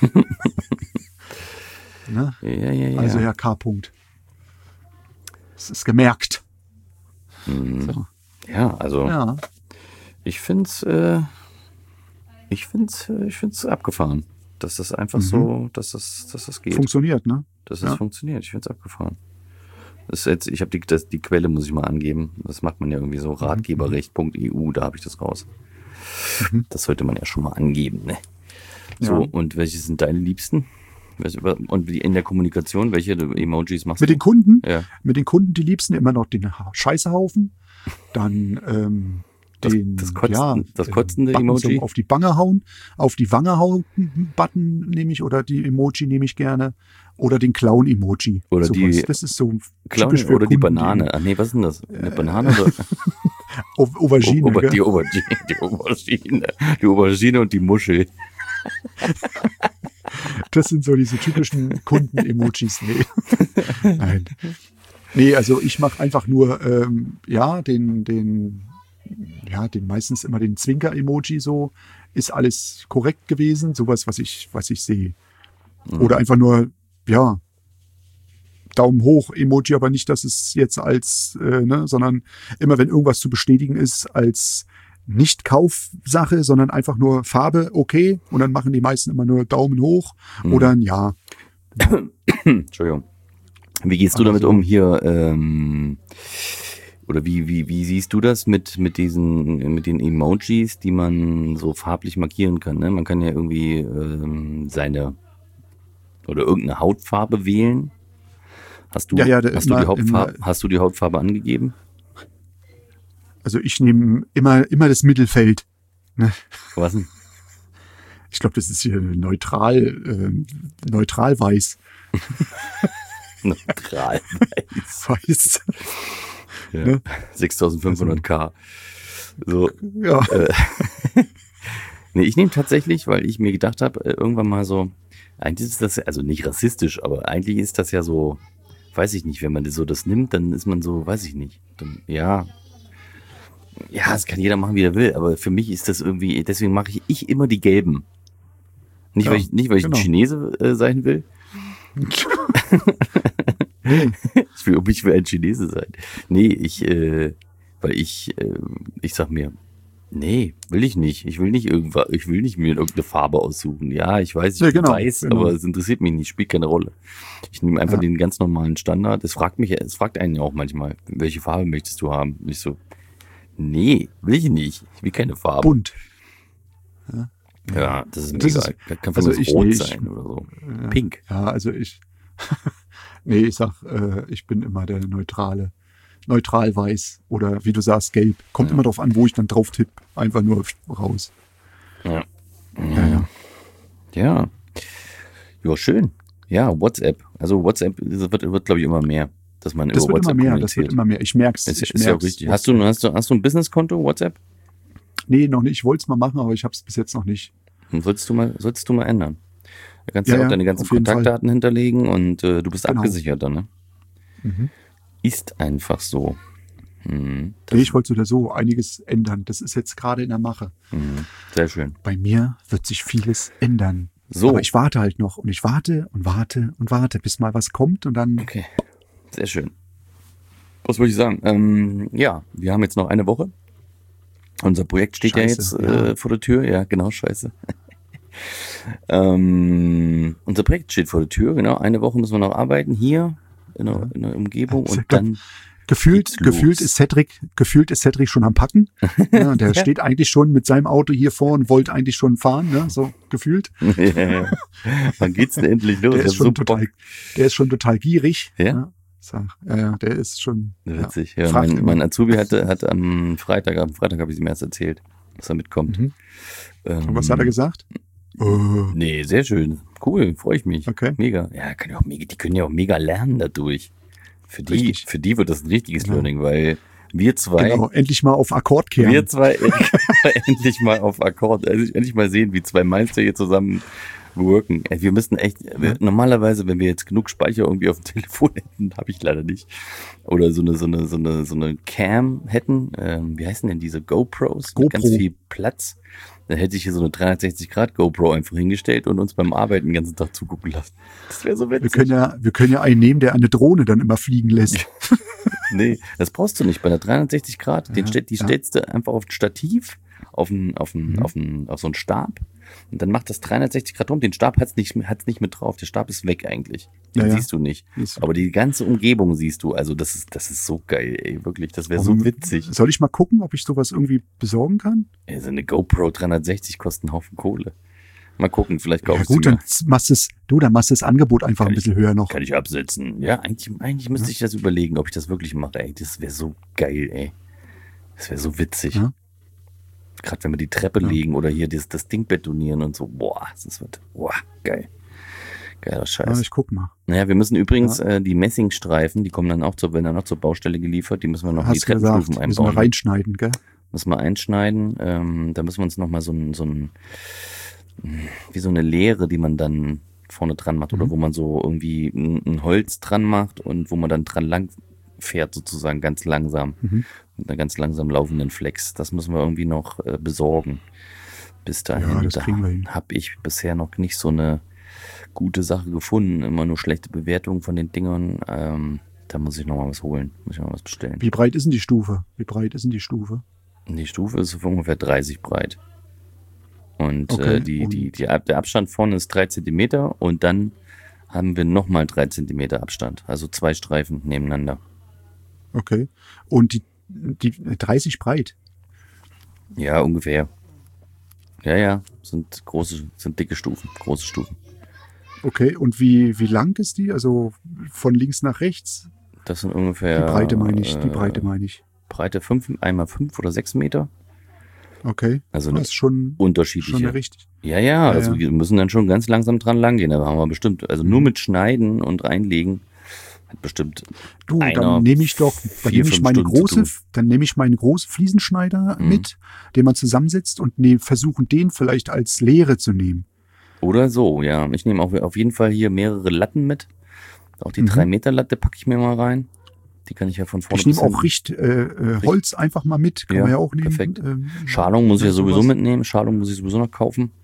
Speaker 3: ne?
Speaker 2: Ja, ja, ja.
Speaker 3: Also Herr K. Punkt. Es ist gemerkt.
Speaker 2: Mhm.
Speaker 3: So.
Speaker 2: Ja, also
Speaker 3: Ja.
Speaker 2: ich find's, äh, ich find's, äh, ich find's abgefahren, dass das einfach
Speaker 3: Mhm.
Speaker 2: so, dass das, dass das geht,
Speaker 3: Funktioniert, ne?
Speaker 2: dass das
Speaker 3: ja.
Speaker 2: funktioniert. Ich find's abgefahren. Das ist jetzt, ich habe die, das, die Quelle muss ich mal angeben. Das macht man ja irgendwie so ratgeberrecht punkt e u, da habe ich das raus.
Speaker 3: Mhm.
Speaker 2: Das sollte man ja schon mal angeben, ne? So,
Speaker 3: Ja.
Speaker 2: und welche sind deine Liebsten? Welche- Und wie in der Kommunikation, welche Emojis machst
Speaker 3: Mit
Speaker 2: du?
Speaker 3: den Kunden,
Speaker 2: Ja.
Speaker 3: mit den Kunden, die liebsten immer noch den Ha- Scheißehaufen, dann ähm,
Speaker 2: Das-
Speaker 3: den
Speaker 2: das Kotzen-
Speaker 3: ja,
Speaker 2: das
Speaker 3: ähm,
Speaker 2: kotzende
Speaker 3: Button
Speaker 2: Emoji?
Speaker 3: so auf die Wange hauen, auf die Wange hauen Button nehme ich oder die Emoji nehme ich gerne oder den Clown Emoji.
Speaker 2: Oder
Speaker 3: Sowas.
Speaker 2: die
Speaker 3: Das ist so
Speaker 2: Clown
Speaker 3: typisch für
Speaker 2: oder die
Speaker 3: Kunden,
Speaker 2: Banane. Ach nee, was ist denn das? Eine Banane oder?
Speaker 3: Au- Aubergine.
Speaker 2: Ober,
Speaker 3: gell?
Speaker 2: die Aubergine, die Aubergine, die Aubergine und die Muschel.
Speaker 3: Das sind so diese typischen Kunden-Emojis. Nee. Nein. Nee, also ich mache einfach nur, ähm, ja, den, den, ja, den meistens immer den Zwinker-Emoji so. Ist alles korrekt gewesen, sowas, was ich, was ich sehe. Oder einfach nur, ja, Daumen hoch Emoji, aber nicht, dass es jetzt als, äh, ne, sondern immer wenn irgendwas zu bestätigen ist, als Nicht-Kaufsache, sondern einfach nur Farbe, okay. Und dann machen die meisten immer nur Daumen hoch oder ein Ja.
Speaker 2: Entschuldigung. Wie gehst du damit
Speaker 3: Also-
Speaker 2: um hier? Ähm, oder wie, wie, wie siehst du das mit, mit diesen, mit den Emojis, die man so farblich markieren kann? Ne? Man kann ja irgendwie ähm, seine oder irgendeine Hautfarbe wählen. Hast du,
Speaker 3: Ja, ja, da
Speaker 2: hast, du die
Speaker 3: immer-
Speaker 2: Hautfarbe,
Speaker 3: immer-
Speaker 2: hast du die Hautfarbe angegeben?
Speaker 3: Also ich nehme immer, immer das Mittelfeld.
Speaker 2: Was denn?
Speaker 3: Ich glaube, das ist hier neutral, äh, neutral weiß.
Speaker 2: Neutral weiß.
Speaker 3: Weiß.
Speaker 2: Ja.
Speaker 3: Ne?
Speaker 2: sechstausendfünfhundert K. So,
Speaker 3: Ja.
Speaker 2: nee, ich nehme tatsächlich, weil ich mir gedacht habe, äh, irgendwann mal so, eigentlich ist das, also nicht rassistisch, aber eigentlich ist das ja so, weiß ich nicht, wenn man das so das nimmt, dann ist man so, weiß ich nicht. Dann, ja, ja, das kann jeder machen, wie er will, aber für mich ist das irgendwie, deswegen mache ich, ich immer die gelben. Nicht,
Speaker 3: Ja,
Speaker 2: weil ich, nicht, weil ich
Speaker 3: genau.
Speaker 2: ein Chinese äh, sein will. ich, will. Ich will ein Chinese sein. Nee, ich, äh, weil ich, äh, ich sag mir, nee, will ich nicht. Ich will nicht irgendwas, ich will nicht mir irgendeine Farbe aussuchen. Ja, ich weiß, ich
Speaker 3: Ja, genau,
Speaker 2: weiß,
Speaker 3: genau.
Speaker 2: aber es interessiert mich nicht, spielt keine Rolle. Ich nehme einfach
Speaker 3: Ja.
Speaker 2: den ganz normalen Standard. Es fragt mich, es fragt einen ja auch manchmal, welche Farbe möchtest du haben? Und ich so, nee, will ich nicht. Ich will keine Farbe.
Speaker 3: Bunt.
Speaker 2: Ja, das ist
Speaker 3: Das
Speaker 2: mega.
Speaker 3: ist-
Speaker 2: Kann von
Speaker 3: also
Speaker 2: mir aus
Speaker 3: ich
Speaker 2: rot
Speaker 3: nicht.
Speaker 2: sein oder so.
Speaker 3: Ja.
Speaker 2: Pink.
Speaker 3: Ja, also ich, nee, ich sag, äh, ich bin immer der neutrale, neutral weiß oder wie du sagst, gelb. Kommt
Speaker 2: Ja.
Speaker 3: immer drauf an, wo ich dann drauf tipp. Einfach nur raus.
Speaker 2: Ja.
Speaker 3: Ja, ja.
Speaker 2: Ja. Ja, schön. Ja, WhatsApp. Also WhatsApp das wird, wird glaube ich, immer mehr, dass man
Speaker 3: Das
Speaker 2: über
Speaker 3: wird immer
Speaker 2: WhatsApp
Speaker 3: mehr, das
Speaker 2: kommuniziert.
Speaker 3: wird immer mehr. Ich merk's.
Speaker 2: ist,
Speaker 3: ich
Speaker 2: ist ja auch
Speaker 3: merk's.
Speaker 2: richtig. Hast du, hast du, hast du ein Businesskonto, WhatsApp?
Speaker 3: Nee, noch nicht. Ich wollte es mal machen, aber ich habe es bis jetzt noch nicht.
Speaker 2: Hm, Solltest du mal, solltest du mal ändern. Da kannst du
Speaker 3: Ja,
Speaker 2: ja auch
Speaker 3: ja,
Speaker 2: deine ganzen
Speaker 3: auf jeden
Speaker 2: Kontaktdaten hinterlegen und äh, du bist
Speaker 3: Genau.
Speaker 2: abgesichert dann, ne?
Speaker 3: Mhm.
Speaker 2: Ist einfach so. Hm, das,
Speaker 3: Nee, ich wollte so oder so einiges ändern. Das ist jetzt gerade in der Mache.
Speaker 2: hm, sehr schön.
Speaker 3: Bei mir wird sich vieles ändern.
Speaker 2: So.
Speaker 3: Aber ich warte halt noch und ich warte und warte und warte, bis mal was kommt und dann.
Speaker 2: Okay, sehr schön. Was wollte ich sagen? Ähm, ja, wir haben jetzt noch eine Woche. Unser Projekt steht ja jetzt
Speaker 3: Scheiße,
Speaker 2: äh,
Speaker 3: ja.
Speaker 2: vor der Tür. Ja, genau, scheiße. ähm, unser Projekt steht vor der Tür, genau. Eine Woche müssen wir noch arbeiten hier in der, in der Umgebung
Speaker 3: Also,
Speaker 2: und dann
Speaker 3: Gefühlt,
Speaker 2: geht's
Speaker 3: gefühlt
Speaker 2: los.
Speaker 3: ist Cedric, gefühlt ist Cedric schon am Packen. Ja, der steht eigentlich schon mit seinem Auto hier vor und wollte eigentlich schon fahren, ne? So gefühlt.
Speaker 2: ja, wann geht's denn endlich los?
Speaker 3: Der
Speaker 2: Ich
Speaker 3: ist
Speaker 2: hab
Speaker 3: schon
Speaker 2: so
Speaker 3: total,
Speaker 2: Bock.
Speaker 3: der ist schon total gierig.
Speaker 2: Ja?
Speaker 3: Ja, Sag, ja, ja, der ist schon.
Speaker 2: Witzig.
Speaker 3: Ja,
Speaker 2: Ja,
Speaker 3: fragt
Speaker 2: mein,
Speaker 3: immer.
Speaker 2: mein Azubi hatte, hat am Freitag, am Freitag habe ich ihm erst erzählt, dass er mitkommt.
Speaker 3: Mhm.
Speaker 2: Ähm,
Speaker 3: Und was hat er gesagt? Oh,
Speaker 2: Nee, sehr schön. Cool, freue ich mich.
Speaker 3: Okay.
Speaker 2: Mega. Ja, kann ja auch mega, die können ja auch mega lernen dadurch. Für die,
Speaker 3: Richtig.
Speaker 2: für die wird das ein richtiges
Speaker 3: Genau.
Speaker 2: Learning, weil wir zwei,
Speaker 3: genau, endlich mal auf Akkord kehren.
Speaker 2: wir zwei endlich mal auf Akkord, also endlich mal sehen, wie zwei Meister hier zusammen worken. Ey, wir müssten echt, wir, normalerweise, wenn wir jetzt genug Speicher irgendwie auf dem Telefon hätten, habe ich leider nicht. Oder so eine, so eine, so eine, so eine Cam hätten, ähm, wie heißen denn diese GoPros? Mit ganz
Speaker 3: GoPro.
Speaker 2: viel Platz. Dann hätte ich hier so eine dreihundertsechzig Grad GoPro einfach hingestellt und uns beim Arbeiten den ganzen Tag zugucken lassen. Das wäre so
Speaker 3: wir
Speaker 2: witzig.
Speaker 3: können ja, wir können ja einen nehmen, der eine Drohne dann immer fliegen lässt.
Speaker 2: Nee, das brauchst du nicht. Bei einer dreihundertsechzig Grad, den
Speaker 3: Ja,
Speaker 2: stell, die
Speaker 3: ja.
Speaker 2: stellst du einfach auf ein Stativ, auf, ein, auf, ein,
Speaker 3: Mhm.
Speaker 2: auf, ein, auf so einen Stab. Und dann macht das dreihundertsechzig Grad rum. Den Stab hat's nicht, hat's nicht mit drauf. Der Stab ist weg eigentlich. Den
Speaker 3: Ja, ja.
Speaker 2: siehst du nicht.
Speaker 3: Ist-
Speaker 2: Aber die ganze Umgebung siehst du. Also das ist, das ist so geil, ey. Wirklich, das wäre so
Speaker 3: Um,
Speaker 2: witzig.
Speaker 3: Soll ich mal gucken, ob ich sowas irgendwie besorgen kann?
Speaker 2: Also eine GoPro dreihundertsechzig kostet einen Haufen Kohle. Mal gucken, vielleicht
Speaker 3: Ja
Speaker 2: kaufst
Speaker 3: gut,
Speaker 2: du mir.
Speaker 3: dann machst du es, du, dann machst du das Angebot einfach
Speaker 2: Kann
Speaker 3: ein bisschen höher noch.
Speaker 2: Kann ich absetzen. Ja, eigentlich, eigentlich müsste ich das überlegen, ob ich das wirklich mache, ey. Das wäre so geil, ey. Das wäre so witzig.
Speaker 3: Ja.
Speaker 2: Gerade wenn wir die Treppe
Speaker 3: Ja.
Speaker 2: legen oder hier das, das Ding betonieren und so. Boah, das wird, boah, geil. Geiler
Speaker 3: Ja,
Speaker 2: Scheiß.
Speaker 3: ich guck mal.
Speaker 2: Naja, wir müssen übrigens äh, die Messingstreifen, die kommen dann auch zur, werden dann auch zur Baustelle geliefert, die müssen wir noch in die
Speaker 3: Hast du gesagt,
Speaker 2: Treppenstufen
Speaker 3: müssen wir
Speaker 2: einbauen.
Speaker 3: reinschneiden, gell?
Speaker 2: Müssen wir einschneiden. Ähm, da müssen wir uns nochmal so ein, so ein, wie so eine Leere, die man dann vorne dran macht oder
Speaker 3: Mhm.
Speaker 2: wo man so irgendwie ein, ein Holz dran macht und wo man dann dran lang fährt sozusagen ganz langsam.
Speaker 3: Mhm.
Speaker 2: Mit einer ganz langsam laufenden Flex. Das müssen wir irgendwie noch äh, besorgen. Bis dahin.
Speaker 3: Ja, das
Speaker 2: da
Speaker 3: kriegen wir hin.
Speaker 2: habe ich bisher noch nicht so eine gute Sache gefunden. Immer nur schlechte Bewertungen von den Dingern. Ähm, da muss ich noch mal was holen. Muss ich noch mal was bestellen.
Speaker 3: Wie breit ist denn die Stufe? Wie breit ist denn die Stufe?
Speaker 2: Die Stufe ist ungefähr dreißig breit. Und
Speaker 3: Okay,
Speaker 2: äh, die,
Speaker 3: und-
Speaker 2: die, die, Ab- der Abstand vorne ist drei Zentimeter und dann haben wir nochmal drei Zentimeter Abstand. Also zwei Streifen nebeneinander.
Speaker 3: Okay. Und die, die dreißig breit.
Speaker 2: Ja, ungefähr. Ja, ja, sind große, sind dicke Stufen, große Stufen.
Speaker 3: Okay. Und wie, wie lang ist die? Also von links nach rechts?
Speaker 2: Das sind ungefähr.
Speaker 3: Die Breite meine ich. Die
Speaker 2: äh,
Speaker 3: Breite meine ich.
Speaker 2: Breite fünf, einmal fünf oder sechs Meter.
Speaker 3: Okay.
Speaker 2: Also
Speaker 3: Das ist schon,
Speaker 2: unterschiedliche.
Speaker 3: schon richtig.
Speaker 2: Ja, ja,
Speaker 3: Ja,
Speaker 2: also
Speaker 3: ja.
Speaker 2: wir müssen dann schon ganz langsam dran langgehen. Da haben wir bestimmt, also nur mit Schneiden und reinlegen, hat bestimmt
Speaker 3: Du,
Speaker 2: einer
Speaker 3: dann nehme ich doch, dann
Speaker 2: vier,
Speaker 3: nehme ich
Speaker 2: fünf
Speaker 3: meine
Speaker 2: Stunden zu
Speaker 3: große,
Speaker 2: tun.
Speaker 3: dann nehme ich meinen großen Fliesenschneider
Speaker 2: Mhm.
Speaker 3: mit, den man zusammensetzt und ne, versuchen den vielleicht als Lehre zu nehmen.
Speaker 2: Oder so, ja. Ich nehme auch auf jeden Fall hier mehrere Latten mit. Auch die
Speaker 3: Mhm.
Speaker 2: drei Meter Latte packe ich mir mal rein. Die kann ich ja von vorne
Speaker 3: Ich nehme
Speaker 2: bis hinten-
Speaker 3: auch Richt, äh, äh, Holz einfach mal mit, kann
Speaker 2: Ja,
Speaker 3: man ja auch nehmen.
Speaker 2: perfekt.
Speaker 3: Ähm,
Speaker 2: Schalung muss ich ja
Speaker 3: sowas.
Speaker 2: sowieso mitnehmen. Schalung muss ich sowieso noch kaufen.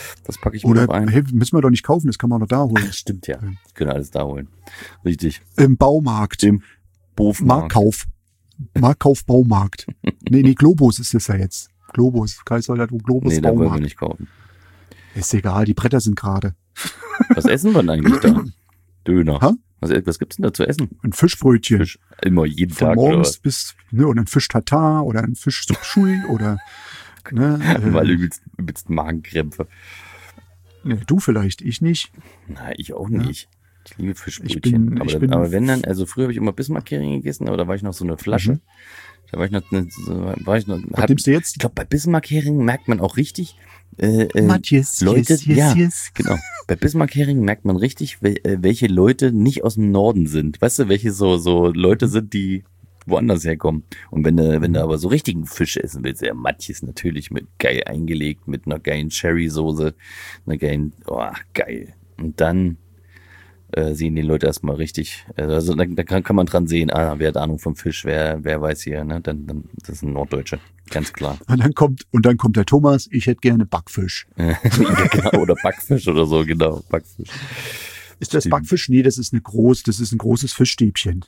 Speaker 2: Das packe ich mir
Speaker 3: Oder
Speaker 2: noch ein.
Speaker 3: hey, müssen wir doch nicht kaufen, das kann man doch da holen.
Speaker 2: Stimmt ja. Ich können alles da holen. Richtig.
Speaker 3: Im Baumarkt.
Speaker 2: Im Bofmarkt.
Speaker 3: Marktkauf. Marktkauf, Baumarkt. Nee, nee, Globus ist das ja jetzt. Globus. Kaiserslautern, wo Globus
Speaker 2: Nee, da wollen wir
Speaker 3: Baumarkt.
Speaker 2: nicht kaufen.
Speaker 3: Ist egal, die Bretter sind gerade.
Speaker 2: Was essen wir denn eigentlich da? Döner.
Speaker 3: Hä?
Speaker 2: Was, was gibt's denn da zu essen?
Speaker 3: Ein Fischbrötchen.
Speaker 2: Fisch. Immer jeden
Speaker 3: Von
Speaker 2: Tag. Oder
Speaker 3: morgens
Speaker 2: was?
Speaker 3: bis, ne, oder ein Fisch Tatar oder ein Fisch Schui oder, ne,
Speaker 2: Weil
Speaker 3: äh,
Speaker 2: übelst, übelst Magenkrämpfe.
Speaker 3: ne, du vielleicht, ich nicht.
Speaker 2: Na, ich auch nicht. Ich liebe Fischbrötchen.
Speaker 3: Ich bin-
Speaker 2: aber,
Speaker 3: ich bin-
Speaker 2: aber wenn dann, also früher habe ich immer Bismarck-Hering gegessen, aber da war ich noch so eine Flasche.
Speaker 3: Mhm.
Speaker 2: Da war ich noch, eine, so, war ich noch,
Speaker 3: Was
Speaker 2: hab,
Speaker 3: nimmst du
Speaker 2: ich
Speaker 3: jetzt?
Speaker 2: glaube, bei Bismarck-Hering merkt man auch richtig, äh, äh,
Speaker 3: Matthias,
Speaker 2: Leute,
Speaker 3: yes, yes,
Speaker 2: ja,
Speaker 3: yes.
Speaker 2: genau. Bei Bismarck-Hering merkt man richtig, wel, äh, welche Leute nicht aus dem Norden sind. Weißt du, welche so, so Leute sind, die woanders herkommen. Und wenn du, wenn du aber so richtigen Fisch essen willst, ja, Matjes natürlich mit geil eingelegt, mit einer geilen Cherry-Soße, einer geilen, oh, geil. Und dann äh, sehen die Leute erstmal richtig, also da, da kann, kann man dran sehen, ah, wer hat Ahnung vom Fisch, wer, wer weiß hier, ne, dann, dann, das ist ein Norddeutscher, ganz klar.
Speaker 3: Und dann kommt, und dann kommt der Thomas, ich hätte gerne Backfisch.
Speaker 2: Ja, genau, oder Backfisch oder so, genau, Backfisch.
Speaker 3: Ist das
Speaker 2: Stimmt.
Speaker 3: Backfisch? Nee, das ist eine groß, das ist ein großes Fischstäbchen.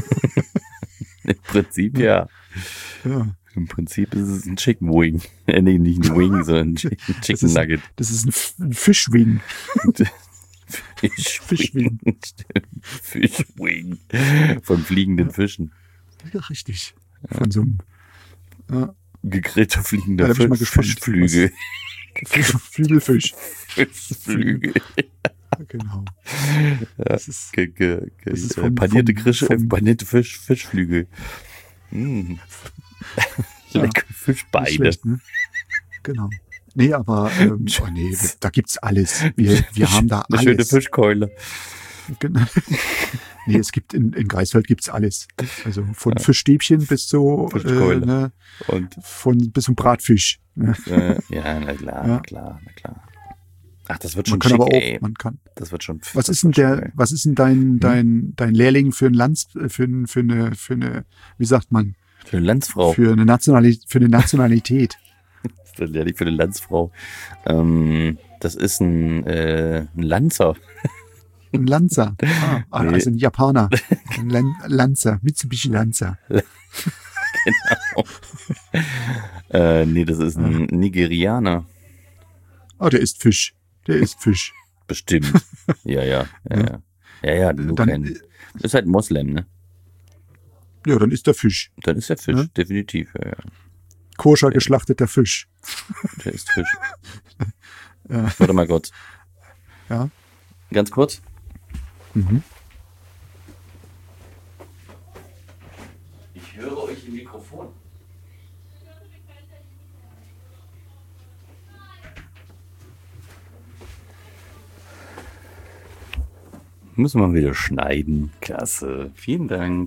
Speaker 2: Im Prinzip ja.
Speaker 3: Ja.
Speaker 2: Im Prinzip ist es ein Chicken Wing. Äh, nee, nicht ein Wing, sondern ein Chicken, Chicken
Speaker 3: ist-
Speaker 2: Nugget.
Speaker 3: Das ist ein, F- ein Fischwing.
Speaker 2: Fisch
Speaker 3: Fischwing.
Speaker 2: Stimmt. Fischwing. Von fliegenden Fischen.
Speaker 3: Ja, richtig. Von so einem ja,
Speaker 2: Gegrillter
Speaker 3: Ja,
Speaker 2: fliegender
Speaker 3: da bin ich mal
Speaker 2: Fisch,
Speaker 3: gespannt,
Speaker 2: Fischflügel.
Speaker 3: Fisch- Flügelfisch.
Speaker 2: Fischflügel.
Speaker 3: Genau. Das ist,
Speaker 2: Ge, ge, ge,
Speaker 3: Das ist
Speaker 2: äh,
Speaker 3: vom-
Speaker 2: panierte
Speaker 3: vom-
Speaker 2: Krische, äh,
Speaker 3: vom-
Speaker 2: panierte Fisch, Fischflügel. Mm.
Speaker 3: Ja.
Speaker 2: Lecker
Speaker 3: nicht
Speaker 2: Fischbeine.
Speaker 3: schlecht, ne? Genau. Nee, aber ähm, oh nee, da gibt's alles. Wir, wir haben da
Speaker 2: Eine schöne
Speaker 3: alles.
Speaker 2: Fischkeule.
Speaker 3: Genau. Nee, es gibt in, in Greifswald gibt's alles. Also von Fischstäbchen bis zu äh,
Speaker 2: Fischkeule.
Speaker 3: ne,
Speaker 2: Und
Speaker 3: von bis zum Bratfisch. Ne?
Speaker 2: äh, ja, na klar,
Speaker 3: Ja.
Speaker 2: na klar, na klar. Ach, das wird
Speaker 3: Man
Speaker 2: schon
Speaker 3: kann
Speaker 2: schick,
Speaker 3: aber auch,
Speaker 2: ey.
Speaker 3: man kann.
Speaker 2: Das wird schon.
Speaker 3: Was
Speaker 2: das
Speaker 3: ist denn
Speaker 2: wird schon
Speaker 3: der,
Speaker 2: geil.
Speaker 3: was ist denn dein, dein, dein Lehrling für ein Lands, für, ein- für eine, für eine, wie sagt man,
Speaker 2: Für eine Landsfrau.
Speaker 3: für eine Nationalität, für eine Nationalität?
Speaker 2: Das lerne ich für eine Landsfrau. Ähm, das ist ein, äh, ein Lanzer.
Speaker 3: Ein Lanza. Ah,
Speaker 2: Nee.
Speaker 3: also ein Japaner. Ein Lan Lanza, Mitsubishi Lanza.
Speaker 2: Äh, nee, das ist ein Nigerianer.
Speaker 3: Oh, der isst Fisch. Der isst Fisch.
Speaker 2: Bestimmt. Ja, ja. Ja, ja. Ja, ja, nur
Speaker 3: Dann,
Speaker 2: kein. Ist halt Moslem, ne?
Speaker 3: Ja, dann isst der Fisch.
Speaker 2: Dann ist der Fisch,
Speaker 3: Ja.
Speaker 2: definitiv. Ja, ja.
Speaker 3: Koscher geschlachteter Fisch.
Speaker 2: Der ist Fisch.
Speaker 3: Ja.
Speaker 2: Warte mal kurz.
Speaker 3: Ja.
Speaker 2: Ganz kurz.
Speaker 3: Mhm.
Speaker 2: Ich höre euch im Mikrofon. Müssen wir wieder schneiden. Klasse. Vielen Dank.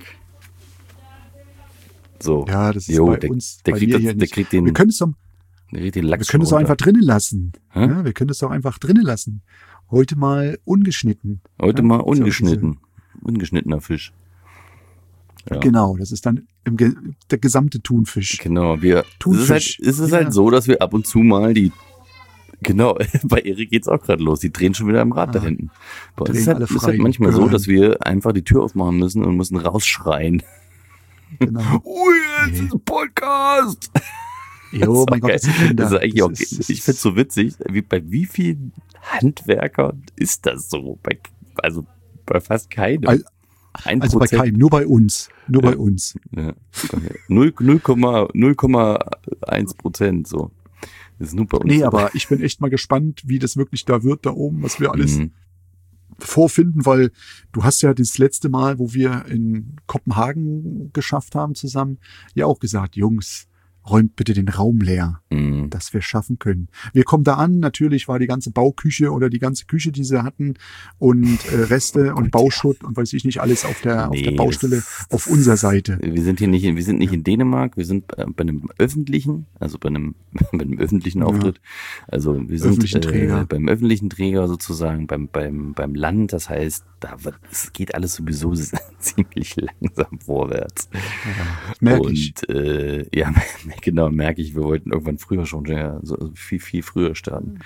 Speaker 2: So.
Speaker 3: Ja, das ist
Speaker 2: Jo,
Speaker 3: bei
Speaker 2: der,
Speaker 3: uns,
Speaker 2: der
Speaker 3: bei
Speaker 2: kriegt
Speaker 3: mir
Speaker 2: das,
Speaker 3: hier
Speaker 2: der
Speaker 3: nicht.
Speaker 2: kriegt den,
Speaker 3: Wir können es doch,
Speaker 2: der kriegt den
Speaker 3: wir
Speaker 2: Lachs
Speaker 3: können es doch
Speaker 2: runter.
Speaker 3: einfach drinnen lassen.
Speaker 2: Hä?
Speaker 3: Ja, wir können es doch einfach drinnen lassen. Heute mal ungeschnitten.
Speaker 2: Heute
Speaker 3: Ja,
Speaker 2: mal
Speaker 3: so
Speaker 2: ungeschnitten. Ungeschnittener Fisch. Ja.
Speaker 3: Genau, das ist dann im Ge der gesamte Thunfisch.
Speaker 2: Genau, wir.
Speaker 3: Thunfisch.
Speaker 2: Es ist, halt, es ist
Speaker 3: Ja.
Speaker 2: halt so, dass wir ab und zu mal die. Genau, bei Erik geht's auch gerade los. Die drehen schon wieder am Rad da
Speaker 3: Ah,
Speaker 2: hinten. Bei uns
Speaker 3: drehen
Speaker 2: ist halt,
Speaker 3: alle
Speaker 2: ist halt
Speaker 3: frei.
Speaker 2: manchmal so,
Speaker 3: Gehören.
Speaker 2: dass wir einfach die Tür aufmachen müssen und müssen rausschreien.
Speaker 3: Genau.
Speaker 2: Oh, jetzt ist ein Podcast!
Speaker 3: Jo,
Speaker 2: Das
Speaker 3: mein
Speaker 2: ist
Speaker 3: Gott,
Speaker 2: auch
Speaker 3: das sind
Speaker 2: geil.
Speaker 3: Kinder.
Speaker 2: Das ist eigentlich auch,
Speaker 3: Das ist- das
Speaker 2: ich find's
Speaker 3: ist-
Speaker 2: so witzig, wie bei wie vielen Handwerkern ist das so? Bei, also bei fast keinem.
Speaker 3: Al-
Speaker 2: Ein
Speaker 3: Also bei
Speaker 2: Prozent.
Speaker 3: keinem, nur bei uns. Nur
Speaker 2: Ja.
Speaker 3: bei uns.
Speaker 2: Ja. Okay. null Komma eins Prozent so. Das ist nur bei uns.
Speaker 3: Nee,
Speaker 2: so.
Speaker 3: aber ich bin echt mal gespannt, wie das wirklich da wird, da oben, was wir alles
Speaker 2: Mhm.
Speaker 3: vorfinden, weil du hast ja das letzte Mal, wo wir in Kopenhagen geschafft haben zusammen, ja auch gesagt, Jungs, räumt bitte den Raum leer,
Speaker 2: Mhm.
Speaker 3: dass wir schaffen können. Wir kommen da an, natürlich war die ganze Bauküche oder die ganze Küche, die sie hatten und äh, Reste und Bauschutt und weiß ich nicht, alles auf der, auf der
Speaker 2: Nee,
Speaker 3: Baustelle
Speaker 2: das-
Speaker 3: auf unserer Seite.
Speaker 2: Wir sind hier nicht, in- wir sind nicht in Dänemark, wir sind bei bei einem öffentlichen, also bei einem, bei einem öffentlichen
Speaker 3: Ja.
Speaker 2: Auftritt. Also wir sind
Speaker 3: Öffentlichen Träger.
Speaker 2: äh, beim öffentlichen Träger sozusagen, beim, beim, beim Land. Das heißt, da wird, es geht alles sowieso ziemlich langsam vorwärts.
Speaker 3: Das merke ich.
Speaker 2: Und äh, ja, genau, merke ich, wir wollten irgendwann früher schon, ja, so viel, viel früher starten.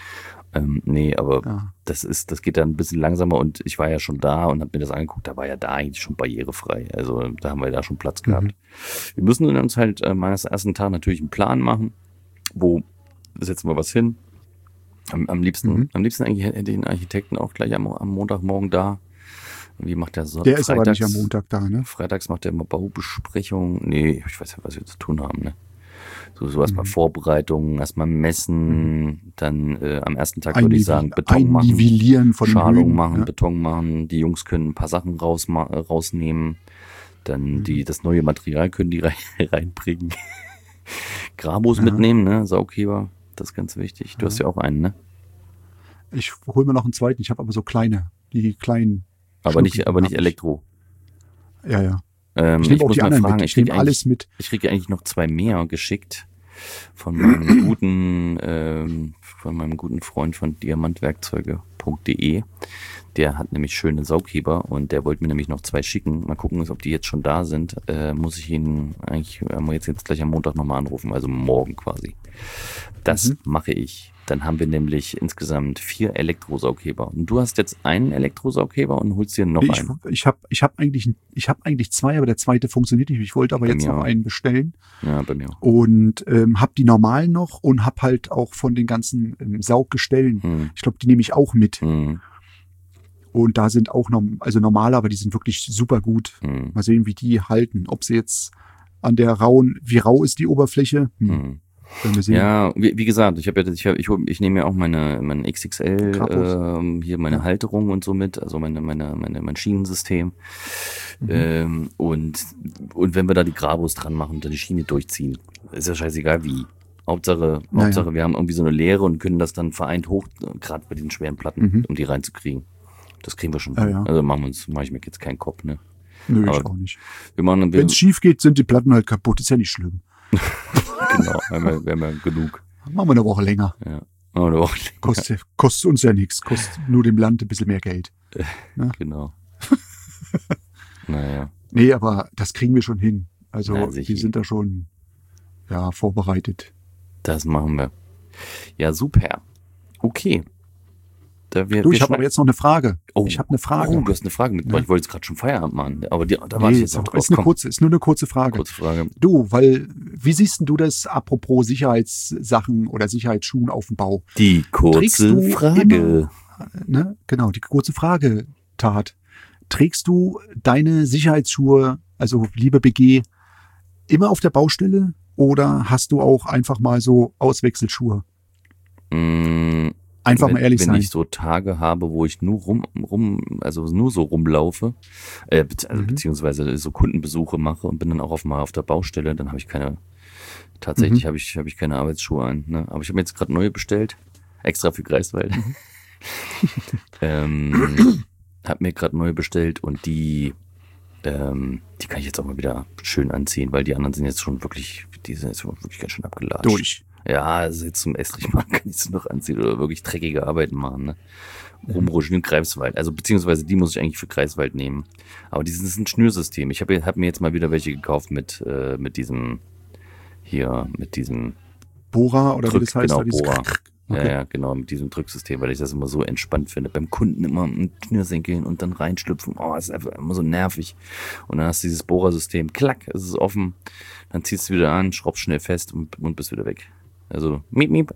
Speaker 2: Ähm, nee, aber
Speaker 3: Ja.
Speaker 2: das ist, das geht dann ein bisschen langsamer und ich war ja schon da und habe mir das angeguckt, da war ja da eigentlich schon barrierefrei. Also da haben wir da schon Platz gehabt.
Speaker 3: Mhm.
Speaker 2: Wir müssen uns halt äh, meines ersten Tag natürlich einen Plan machen, wo setzen wir was hin. Am, am liebsten,
Speaker 3: Mhm.
Speaker 2: am liebsten eigentlich hätte ich den Architekten auch gleich am, am Montagmorgen da. Wie macht der so?
Speaker 3: Der ist aber nicht
Speaker 2: Freitags-
Speaker 3: am Montag da, ne?
Speaker 2: Freitags macht er immer Baubesprechungen. Nee, ich weiß ja, was wir zu tun haben, ne? So, so erstmal
Speaker 3: Mhm.
Speaker 2: Vorbereitungen, erstmal messen, dann äh, am ersten Tag würde ich
Speaker 3: Einnivel-
Speaker 2: sagen, Beton machen,
Speaker 3: Einnivellieren von den
Speaker 2: Schalung
Speaker 3: Höhen,
Speaker 2: machen,
Speaker 3: ja.
Speaker 2: Beton machen. Die Jungs können ein paar Sachen rausma äh, rausnehmen. Dann
Speaker 3: Mhm.
Speaker 2: die, das neue Material können die rein, reinbringen. Grabos
Speaker 3: Ja.
Speaker 2: mitnehmen, ne? Saugheber, das ist ganz wichtig. Du
Speaker 3: Ja.
Speaker 2: hast ja auch einen, ne?
Speaker 3: Ich hole mir noch einen zweiten. Ich habe aber so kleine, die kleinen.
Speaker 2: Aber nicht,
Speaker 3: Schnuckigen
Speaker 2: aber nicht
Speaker 3: hab ich.
Speaker 2: Elektro.
Speaker 3: Ja, ja.
Speaker 2: Ähm,
Speaker 3: Ich nehme auch
Speaker 2: muss
Speaker 3: die
Speaker 2: mal
Speaker 3: anderen
Speaker 2: fragen,
Speaker 3: mit.
Speaker 2: ich
Speaker 3: Ich
Speaker 2: krieg
Speaker 3: nehme
Speaker 2: eigentlich-
Speaker 3: alles mit.
Speaker 2: Ich kriege eigentlich noch zwei mehr geschickt von meinem guten, ähm, von meinem guten Freund von diamantwerkzeuge punkt de. Der hat nämlich schöne Saugheber und der wollte mir nämlich noch zwei schicken. Mal gucken, ob die jetzt schon da sind. Äh, muss ich ihn eigentlich äh, jetzt, jetzt gleich am Montag nochmal anrufen, also morgen quasi. Das
Speaker 3: Mhm.
Speaker 2: mache ich. Dann haben wir nämlich insgesamt vier Elektrosaugheber. Und du hast jetzt einen Elektrosaugheber und holst dir noch
Speaker 3: Nee, ich
Speaker 2: einen.
Speaker 3: ich habe ich hab eigentlich, ich hab eigentlich zwei, aber der zweite funktioniert nicht. Ich wollte aber
Speaker 2: Bei
Speaker 3: jetzt
Speaker 2: mir
Speaker 3: noch
Speaker 2: auch.
Speaker 3: einen bestellen
Speaker 2: Ja, bei mir auch.
Speaker 3: und ähm, habe die normalen noch und habe halt auch von den ganzen ähm, Sauggestellen.
Speaker 2: Hm.
Speaker 3: Ich glaube, die nehme ich auch mit.
Speaker 2: Hm.
Speaker 3: Und da sind auch noch, also normale, aber die sind wirklich super gut.
Speaker 2: Hm.
Speaker 3: Mal sehen, wie die halten. Ob sie jetzt an der rauen, wie rau ist die Oberfläche? Hm.
Speaker 2: Hm.
Speaker 3: Werden wir sehen.
Speaker 2: Ja, wie, wie gesagt, ich habe ja, ich, hab, ich, hol- ich nehme ja auch meine, meine X X L,
Speaker 3: Krapos.
Speaker 2: ähm, hier meine
Speaker 3: Ja.
Speaker 2: Halterung und so mit, also meine, meine, meine Maschinensystem.
Speaker 3: Mhm.
Speaker 2: Ähm, und, und wenn wir da die Grabos dran machen und dann die Schiene durchziehen, ist ja scheißegal wie. Hauptsache,
Speaker 3: Naja.
Speaker 2: Hauptsache, wir haben irgendwie so eine Leere und können das dann vereint hoch, gerade bei den schweren Platten,
Speaker 3: Mhm.
Speaker 2: um die reinzukriegen. Das kriegen wir schon.
Speaker 3: Ja,
Speaker 2: hin.
Speaker 3: ja.
Speaker 2: Also machen wir uns, mache ich mir jetzt keinen Kopf, ne?
Speaker 3: Nö, ich
Speaker 2: aber-
Speaker 3: auch nicht.
Speaker 2: Wir machen, wir,
Speaker 3: Wenn es schief geht, sind die Platten halt kaputt. Ist ja nicht schlimm.
Speaker 2: genau, wir haben ja, wir haben ja genug.
Speaker 3: Machen wir eine Woche länger.
Speaker 2: Ja. Oder auch,
Speaker 3: Kostet, kostet uns ja nichts. Kostet nur dem Land ein bisschen mehr Geld.
Speaker 2: genau. Naja.
Speaker 3: Nee, aber das kriegen wir schon hin. Also
Speaker 2: Na, sicher.
Speaker 3: wir sind da schon ja, vorbereitet.
Speaker 2: Das machen wir. Ja, super. Okay. Da wir,
Speaker 3: Du,
Speaker 2: wir
Speaker 3: ich habe aber
Speaker 2: schneiden-
Speaker 3: jetzt noch eine Frage.
Speaker 2: oh,
Speaker 3: Ich habe eine Frage.
Speaker 2: Oh, du hast eine Frage mit.
Speaker 3: Ja.
Speaker 2: Ich wollte jetzt gerade schon Feierabend machen, aber die, da warte
Speaker 3: nee,
Speaker 2: ich jetzt noch drauf.
Speaker 3: ist, eine
Speaker 2: Komm,
Speaker 3: kurze, ist nur eine kurze Frage.
Speaker 2: kurze Frage.
Speaker 3: Du, weil, wie siehst denn du das apropos Sicherheitssachen oder Sicherheitsschuhen auf dem Bau?
Speaker 2: Die
Speaker 3: Trägst
Speaker 2: kurze
Speaker 3: du
Speaker 2: Frage.
Speaker 3: immer- Ne? Genau, die kurze Frage, Tat. Trägst du deine Sicherheitsschuhe, also liebe B G, immer auf der Baustelle oder hast du auch einfach mal so Auswechselschuhe?
Speaker 2: Mm,
Speaker 3: Einfach
Speaker 2: wenn,
Speaker 3: mal ehrlich
Speaker 2: wenn
Speaker 3: sein.
Speaker 2: ich so Tage habe, wo ich nur rum, rum, also nur so rumlaufe, äh, be also
Speaker 3: Mhm.
Speaker 2: beziehungsweise so Kundenbesuche mache und bin dann auch auf mal auf der Baustelle, dann habe ich keine, tatsächlich
Speaker 3: Mhm.
Speaker 2: habe ich, habe ich keine Arbeitsschuhe an. Ne? Aber ich habe mir jetzt gerade neue bestellt, extra für Greifswald.
Speaker 3: Mhm.
Speaker 2: ähm, habe mir gerade neue bestellt und die, ähm, die kann ich jetzt auch mal wieder schön anziehen, weil die anderen sind jetzt schon wirklich, die sind jetzt wirklich ganz schön abgelatscht.
Speaker 3: Durch.
Speaker 2: Ja, also jetzt zum Estrich machen kann ich es noch anziehen oder wirklich dreckige Arbeiten machen, ne? Rumrutschen in Greifswald. Also beziehungsweise die muss ich eigentlich für Greifswald nehmen. Aber dieses ist ein Schnürsystem. Ich habe hab mir jetzt mal wieder welche gekauft mit, äh, mit diesem, hier, mit diesem,
Speaker 3: Bora oder
Speaker 2: Drück,
Speaker 3: wie das heißt?
Speaker 2: genau,
Speaker 3: da, dieses
Speaker 2: Bora.
Speaker 3: Okay.
Speaker 2: ja, ja, genau, mit diesem Drücksystem, weil ich das immer so entspannt finde. Beim Kunden immer ein Schnürsenkeln und dann reinschlüpfen. Oh, ist einfach immer so nervig. Und dann hast du dieses Bohrersystem, klack, es ist offen. Dann ziehst du wieder an, schraubst schnell fest und, und bist wieder weg. Also, miep, miep.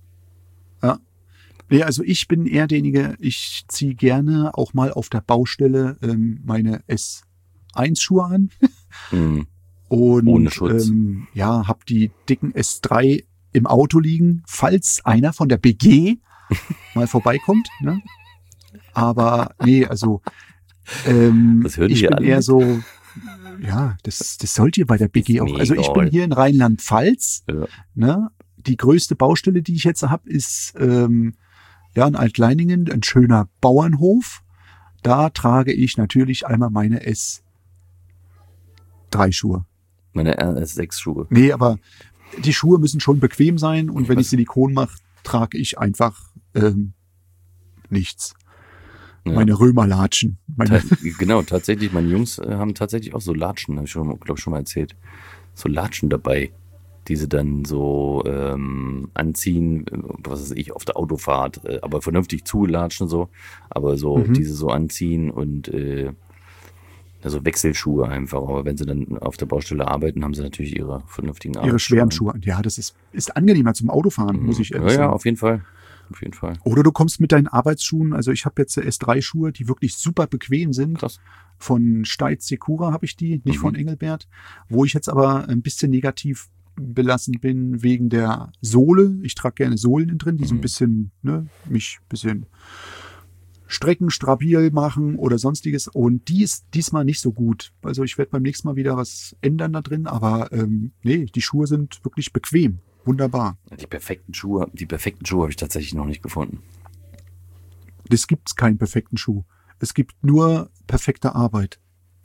Speaker 3: Nee, also ich bin eher derjenige, ich ziehe gerne auch mal auf der Baustelle ähm, meine S eins Schuhe an
Speaker 2: Mhm.
Speaker 3: und
Speaker 2: Ohne Schutz.
Speaker 3: Ähm, ja, hab die dicken S drei im Auto liegen, falls einer von der B G mal vorbeikommt. Ne? Aber nee, also ähm,
Speaker 2: Das hören
Speaker 3: ich
Speaker 2: die
Speaker 3: bin
Speaker 2: alle
Speaker 3: eher
Speaker 2: mit?
Speaker 3: so, ja, das, das sollt ihr bei der B G
Speaker 2: Ist
Speaker 3: auch.
Speaker 2: mir
Speaker 3: Also ich
Speaker 2: egal.
Speaker 3: bin hier in Rheinland-Pfalz.
Speaker 2: Ja.
Speaker 3: Ne? Die größte Baustelle, die ich jetzt habe, ist ähm, ja in Altleiningen, ein schöner Bauernhof. Da trage ich natürlich einmal meine S drei Schuhe.
Speaker 2: Meine R S sechs Schuhe.
Speaker 3: Nee, aber die Schuhe müssen schon bequem sein und wenn
Speaker 2: Was?
Speaker 3: ich Silikon mache, trage ich einfach ähm, nichts.
Speaker 2: Ja.
Speaker 3: Meine Römerlatschen. Meine,
Speaker 2: Ta genau, tatsächlich, meine Jungs äh, haben tatsächlich auch so Latschen, habe ich schon, glaube ich, schon mal erzählt. So Latschen dabei. die sie dann so ähm, anziehen, äh, was weiß ich, auf der Autofahrt, äh, aber vernünftig zulatschen so, aber so
Speaker 3: Mhm.
Speaker 2: diese so anziehen und äh, also Wechselschuhe einfach. Aber wenn sie dann auf der Baustelle arbeiten, haben sie natürlich ihre vernünftigen
Speaker 3: Ihre schweren Schuhe. Ja, das ist, ist angenehmer zum Autofahren, muss ich ehrlich
Speaker 2: Ja, ja,
Speaker 3: sagen.
Speaker 2: auf jeden Fall. Auf jeden Fall.
Speaker 3: Oder du kommst mit deinen Arbeitsschuhen, also ich habe jetzt S drei Schuhe, die wirklich super bequem sind.
Speaker 2: Krass.
Speaker 3: Von Steiz Secura habe ich die, nicht
Speaker 2: Mhm.
Speaker 3: von Engelbert. Wo ich jetzt aber ein bisschen negativ belassen bin wegen der Sohle. Ich trage gerne Sohlen innen drin, die so ein
Speaker 2: Mhm.
Speaker 3: bisschen, ne, mich ein bisschen strecken, stabil machen oder sonstiges. Und die ist diesmal nicht so gut. Also ich werde beim nächsten Mal wieder was ändern da drin, aber ähm, nee, die Schuhe sind wirklich bequem. Wunderbar.
Speaker 2: Die perfekten Schuhe, die perfekten Schuhe habe ich tatsächlich noch nicht gefunden.
Speaker 3: Es gibt keinen perfekten Schuh. Es gibt nur perfekte Arbeit.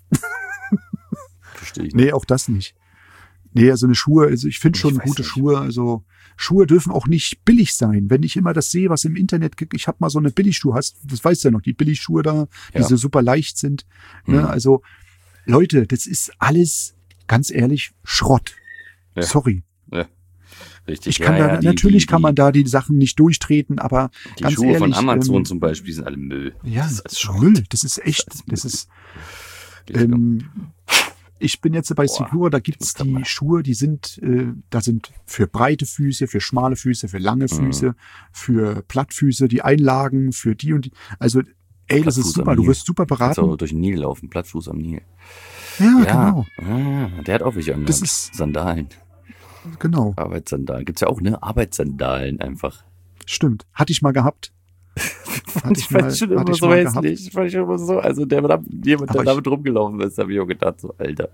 Speaker 2: Verstehe ich nicht.
Speaker 3: Nee, auch das nicht. Nee, also eine Schuhe, also ich finde
Speaker 2: Ich
Speaker 3: schon
Speaker 2: weiß
Speaker 3: gute
Speaker 2: nicht.
Speaker 3: Schuhe, also Schuhe dürfen auch nicht billig sein. Wenn ich immer das sehe, was im Internet, ge- ich habe mal so eine Billigschuhe, hast, das weißt du ja noch, die Billigschuhe da, die
Speaker 2: Ja.
Speaker 3: so super leicht sind. Ne?
Speaker 2: Mhm.
Speaker 3: Also Leute, das ist alles, ganz ehrlich, Schrott.
Speaker 2: Ja.
Speaker 3: Sorry.
Speaker 2: Ja. Richtig.
Speaker 3: Ich kann
Speaker 2: ja,
Speaker 3: da,
Speaker 2: ja, die,
Speaker 3: natürlich
Speaker 2: die,
Speaker 3: kann man
Speaker 2: die,
Speaker 3: da die Sachen nicht durchtreten, aber
Speaker 2: Die
Speaker 3: ganz
Speaker 2: Schuhe
Speaker 3: ehrlich,
Speaker 2: von Amazon
Speaker 3: ähm,
Speaker 2: zum Beispiel sind alle Müll.
Speaker 3: ja,
Speaker 2: Das ist alles Schrott.
Speaker 3: Müll, das ist echt,
Speaker 2: Das ist
Speaker 3: das
Speaker 2: Müll.
Speaker 3: ist,
Speaker 2: Richtig.
Speaker 3: ähm, ich bin jetzt bei
Speaker 2: Boah,
Speaker 3: Secura, da
Speaker 2: ich
Speaker 3: gibt's
Speaker 2: muss grad
Speaker 3: die
Speaker 2: mal-
Speaker 3: Schuhe, die sind, äh, da sind für breite Füße, für schmale Füße, für lange Füße, für Plattfüße, die Einlagen, für die und die. Also, ey, das ist
Speaker 2: Plattfuß am
Speaker 3: super, du
Speaker 2: Nil.
Speaker 3: wirst super
Speaker 2: Kannst
Speaker 3: beraten.
Speaker 2: auch durch den Nil laufen, Plattfuß am Nil.
Speaker 3: Ja,
Speaker 2: Ja,
Speaker 3: genau,
Speaker 2: ah, der hat auch welche angehabt.
Speaker 3: Das ist-
Speaker 2: Sandalen,
Speaker 3: genau,
Speaker 2: Arbeitssandalen. Gibt's ja auch, ne? Arbeitssandalen einfach.
Speaker 3: stimmt. Hatte ich mal gehabt. Hatte ich mal,
Speaker 2: schon
Speaker 3: hatte
Speaker 2: immer
Speaker 3: ich
Speaker 2: so
Speaker 3: mal gehabt.
Speaker 2: hässlich. Fand ich immer so, also der, jemand, der
Speaker 3: Aber ich-
Speaker 2: damit rumgelaufen ist, habe ich auch gedacht, so, Alter.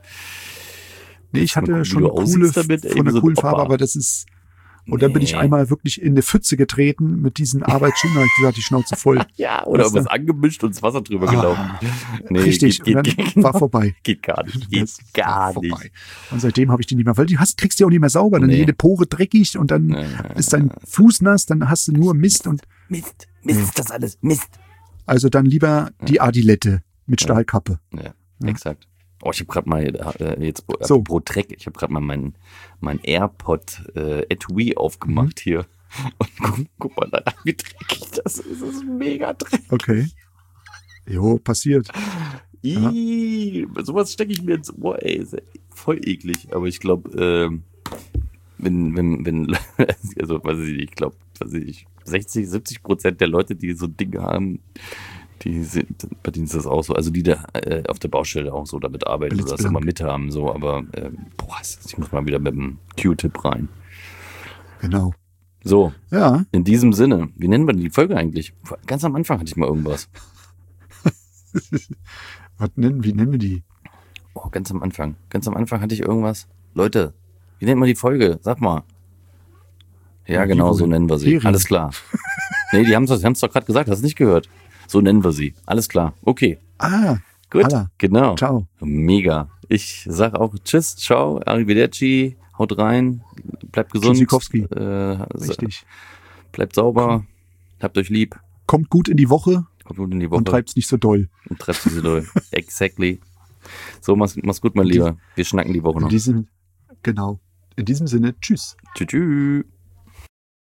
Speaker 3: Nee, ich
Speaker 2: Mal
Speaker 3: hatte
Speaker 2: gucken, wie
Speaker 3: schon
Speaker 2: du
Speaker 3: eine coole,
Speaker 2: aussiehst damit, ey,
Speaker 3: von
Speaker 2: wie
Speaker 3: einer
Speaker 2: so ein
Speaker 3: coolen Farbe,
Speaker 2: Opa.
Speaker 3: aber das ist, und dann bin ich
Speaker 2: Nee.
Speaker 3: einmal wirklich in eine Pfütze getreten mit diesen Arbeitsschuhen, da habe ich gesagt, die Schnauze voll.
Speaker 2: Ja, oder
Speaker 3: Weißt du?
Speaker 2: irgendwas angemischt und ins Wasser drüber
Speaker 3: Ah,
Speaker 2: gelaufen. Nee,
Speaker 3: Richtig,
Speaker 2: geht,
Speaker 3: und
Speaker 2: geht,
Speaker 3: dann
Speaker 2: geht,
Speaker 3: war vorbei.
Speaker 2: geht gar nicht. Geht
Speaker 3: Das war
Speaker 2: gar
Speaker 3: vorbei.
Speaker 2: nicht.
Speaker 3: Und seitdem habe ich die nicht mehr, weil die hast, kriegst du ja auch nicht mehr sauber. Dann
Speaker 2: Nee.
Speaker 3: jede Pore dreckig und dann
Speaker 2: Ja,
Speaker 3: ist dein Fuß nass, dann hast du nur Mist und
Speaker 2: Mist, Mist ist das alles, Mist.
Speaker 3: also dann lieber die Adilette mit Stahlkappe.
Speaker 2: Ja, exakt. Oh, ich habe gerade mal, äh, jetzt
Speaker 3: So.
Speaker 2: pro Track, ich habe gerade mal mein, mein AirPod äh, Etui aufgemacht
Speaker 3: Mhm.
Speaker 2: hier. Und guck, guck mal, da, wie dreckig das ist. Das ist mega dreckig.
Speaker 3: Okay. Jo, passiert. Ja.
Speaker 2: Ih, sowas stecke ich mir ins Ohr, ey. Ist ja voll eklig. Aber ich glaube, ähm, wenn, wenn, wenn, also weiß ich nicht, ich glaube, weiß ich, sechzig, siebzig Prozent der Leute, die so ein Ding haben, die sind, bei denen ist das auch so. Also die da äh, auf der Baustelle auch so damit arbeiten oder das
Speaker 3: Blitzblank.
Speaker 2: immer mithaben, so. Aber ähm, boah, ich muss mal wieder mit dem Q-Tip rein.
Speaker 3: Genau.
Speaker 2: So,
Speaker 3: Ja,
Speaker 2: in diesem Sinne, wie nennen wir denn die Folge eigentlich? Ganz am Anfang hatte ich mal irgendwas.
Speaker 3: was nennen, wie nennen wir die?
Speaker 2: Oh, ganz am Anfang. Ganz am Anfang hatte ich irgendwas. Leute, wie nennt man die Folge? Sag mal. Ja,
Speaker 3: Ja, wie
Speaker 2: genau,
Speaker 3: wohl?
Speaker 2: so nennen wir sie.
Speaker 3: Ferien.
Speaker 2: Alles klar. Nee, die haben es doch gerade gesagt, hast du nicht gehört. So nennen wir sie. Alles klar. Okay.
Speaker 3: Ah,
Speaker 2: Gut.
Speaker 3: Alla.
Speaker 2: Genau.
Speaker 3: Ciao.
Speaker 2: Mega. Ich sag auch Tschüss, ciao, arrivederci, haut rein, bleibt gesund.
Speaker 3: Tschüssikowski.
Speaker 2: Äh,
Speaker 3: Richtig.
Speaker 2: Bleibt sauber, habt euch lieb,
Speaker 3: Kommt gut in die Woche
Speaker 2: kommt gut in die Woche
Speaker 3: und treibt's nicht so doll.
Speaker 2: und treibt diese doll. Exactly. So, mach's, mach's gut, mein Lieber. Wir schnacken die Woche
Speaker 3: In
Speaker 2: noch.
Speaker 3: diesem, genau. In diesem Sinne, tschüss.
Speaker 2: Tschüss. Tschüss.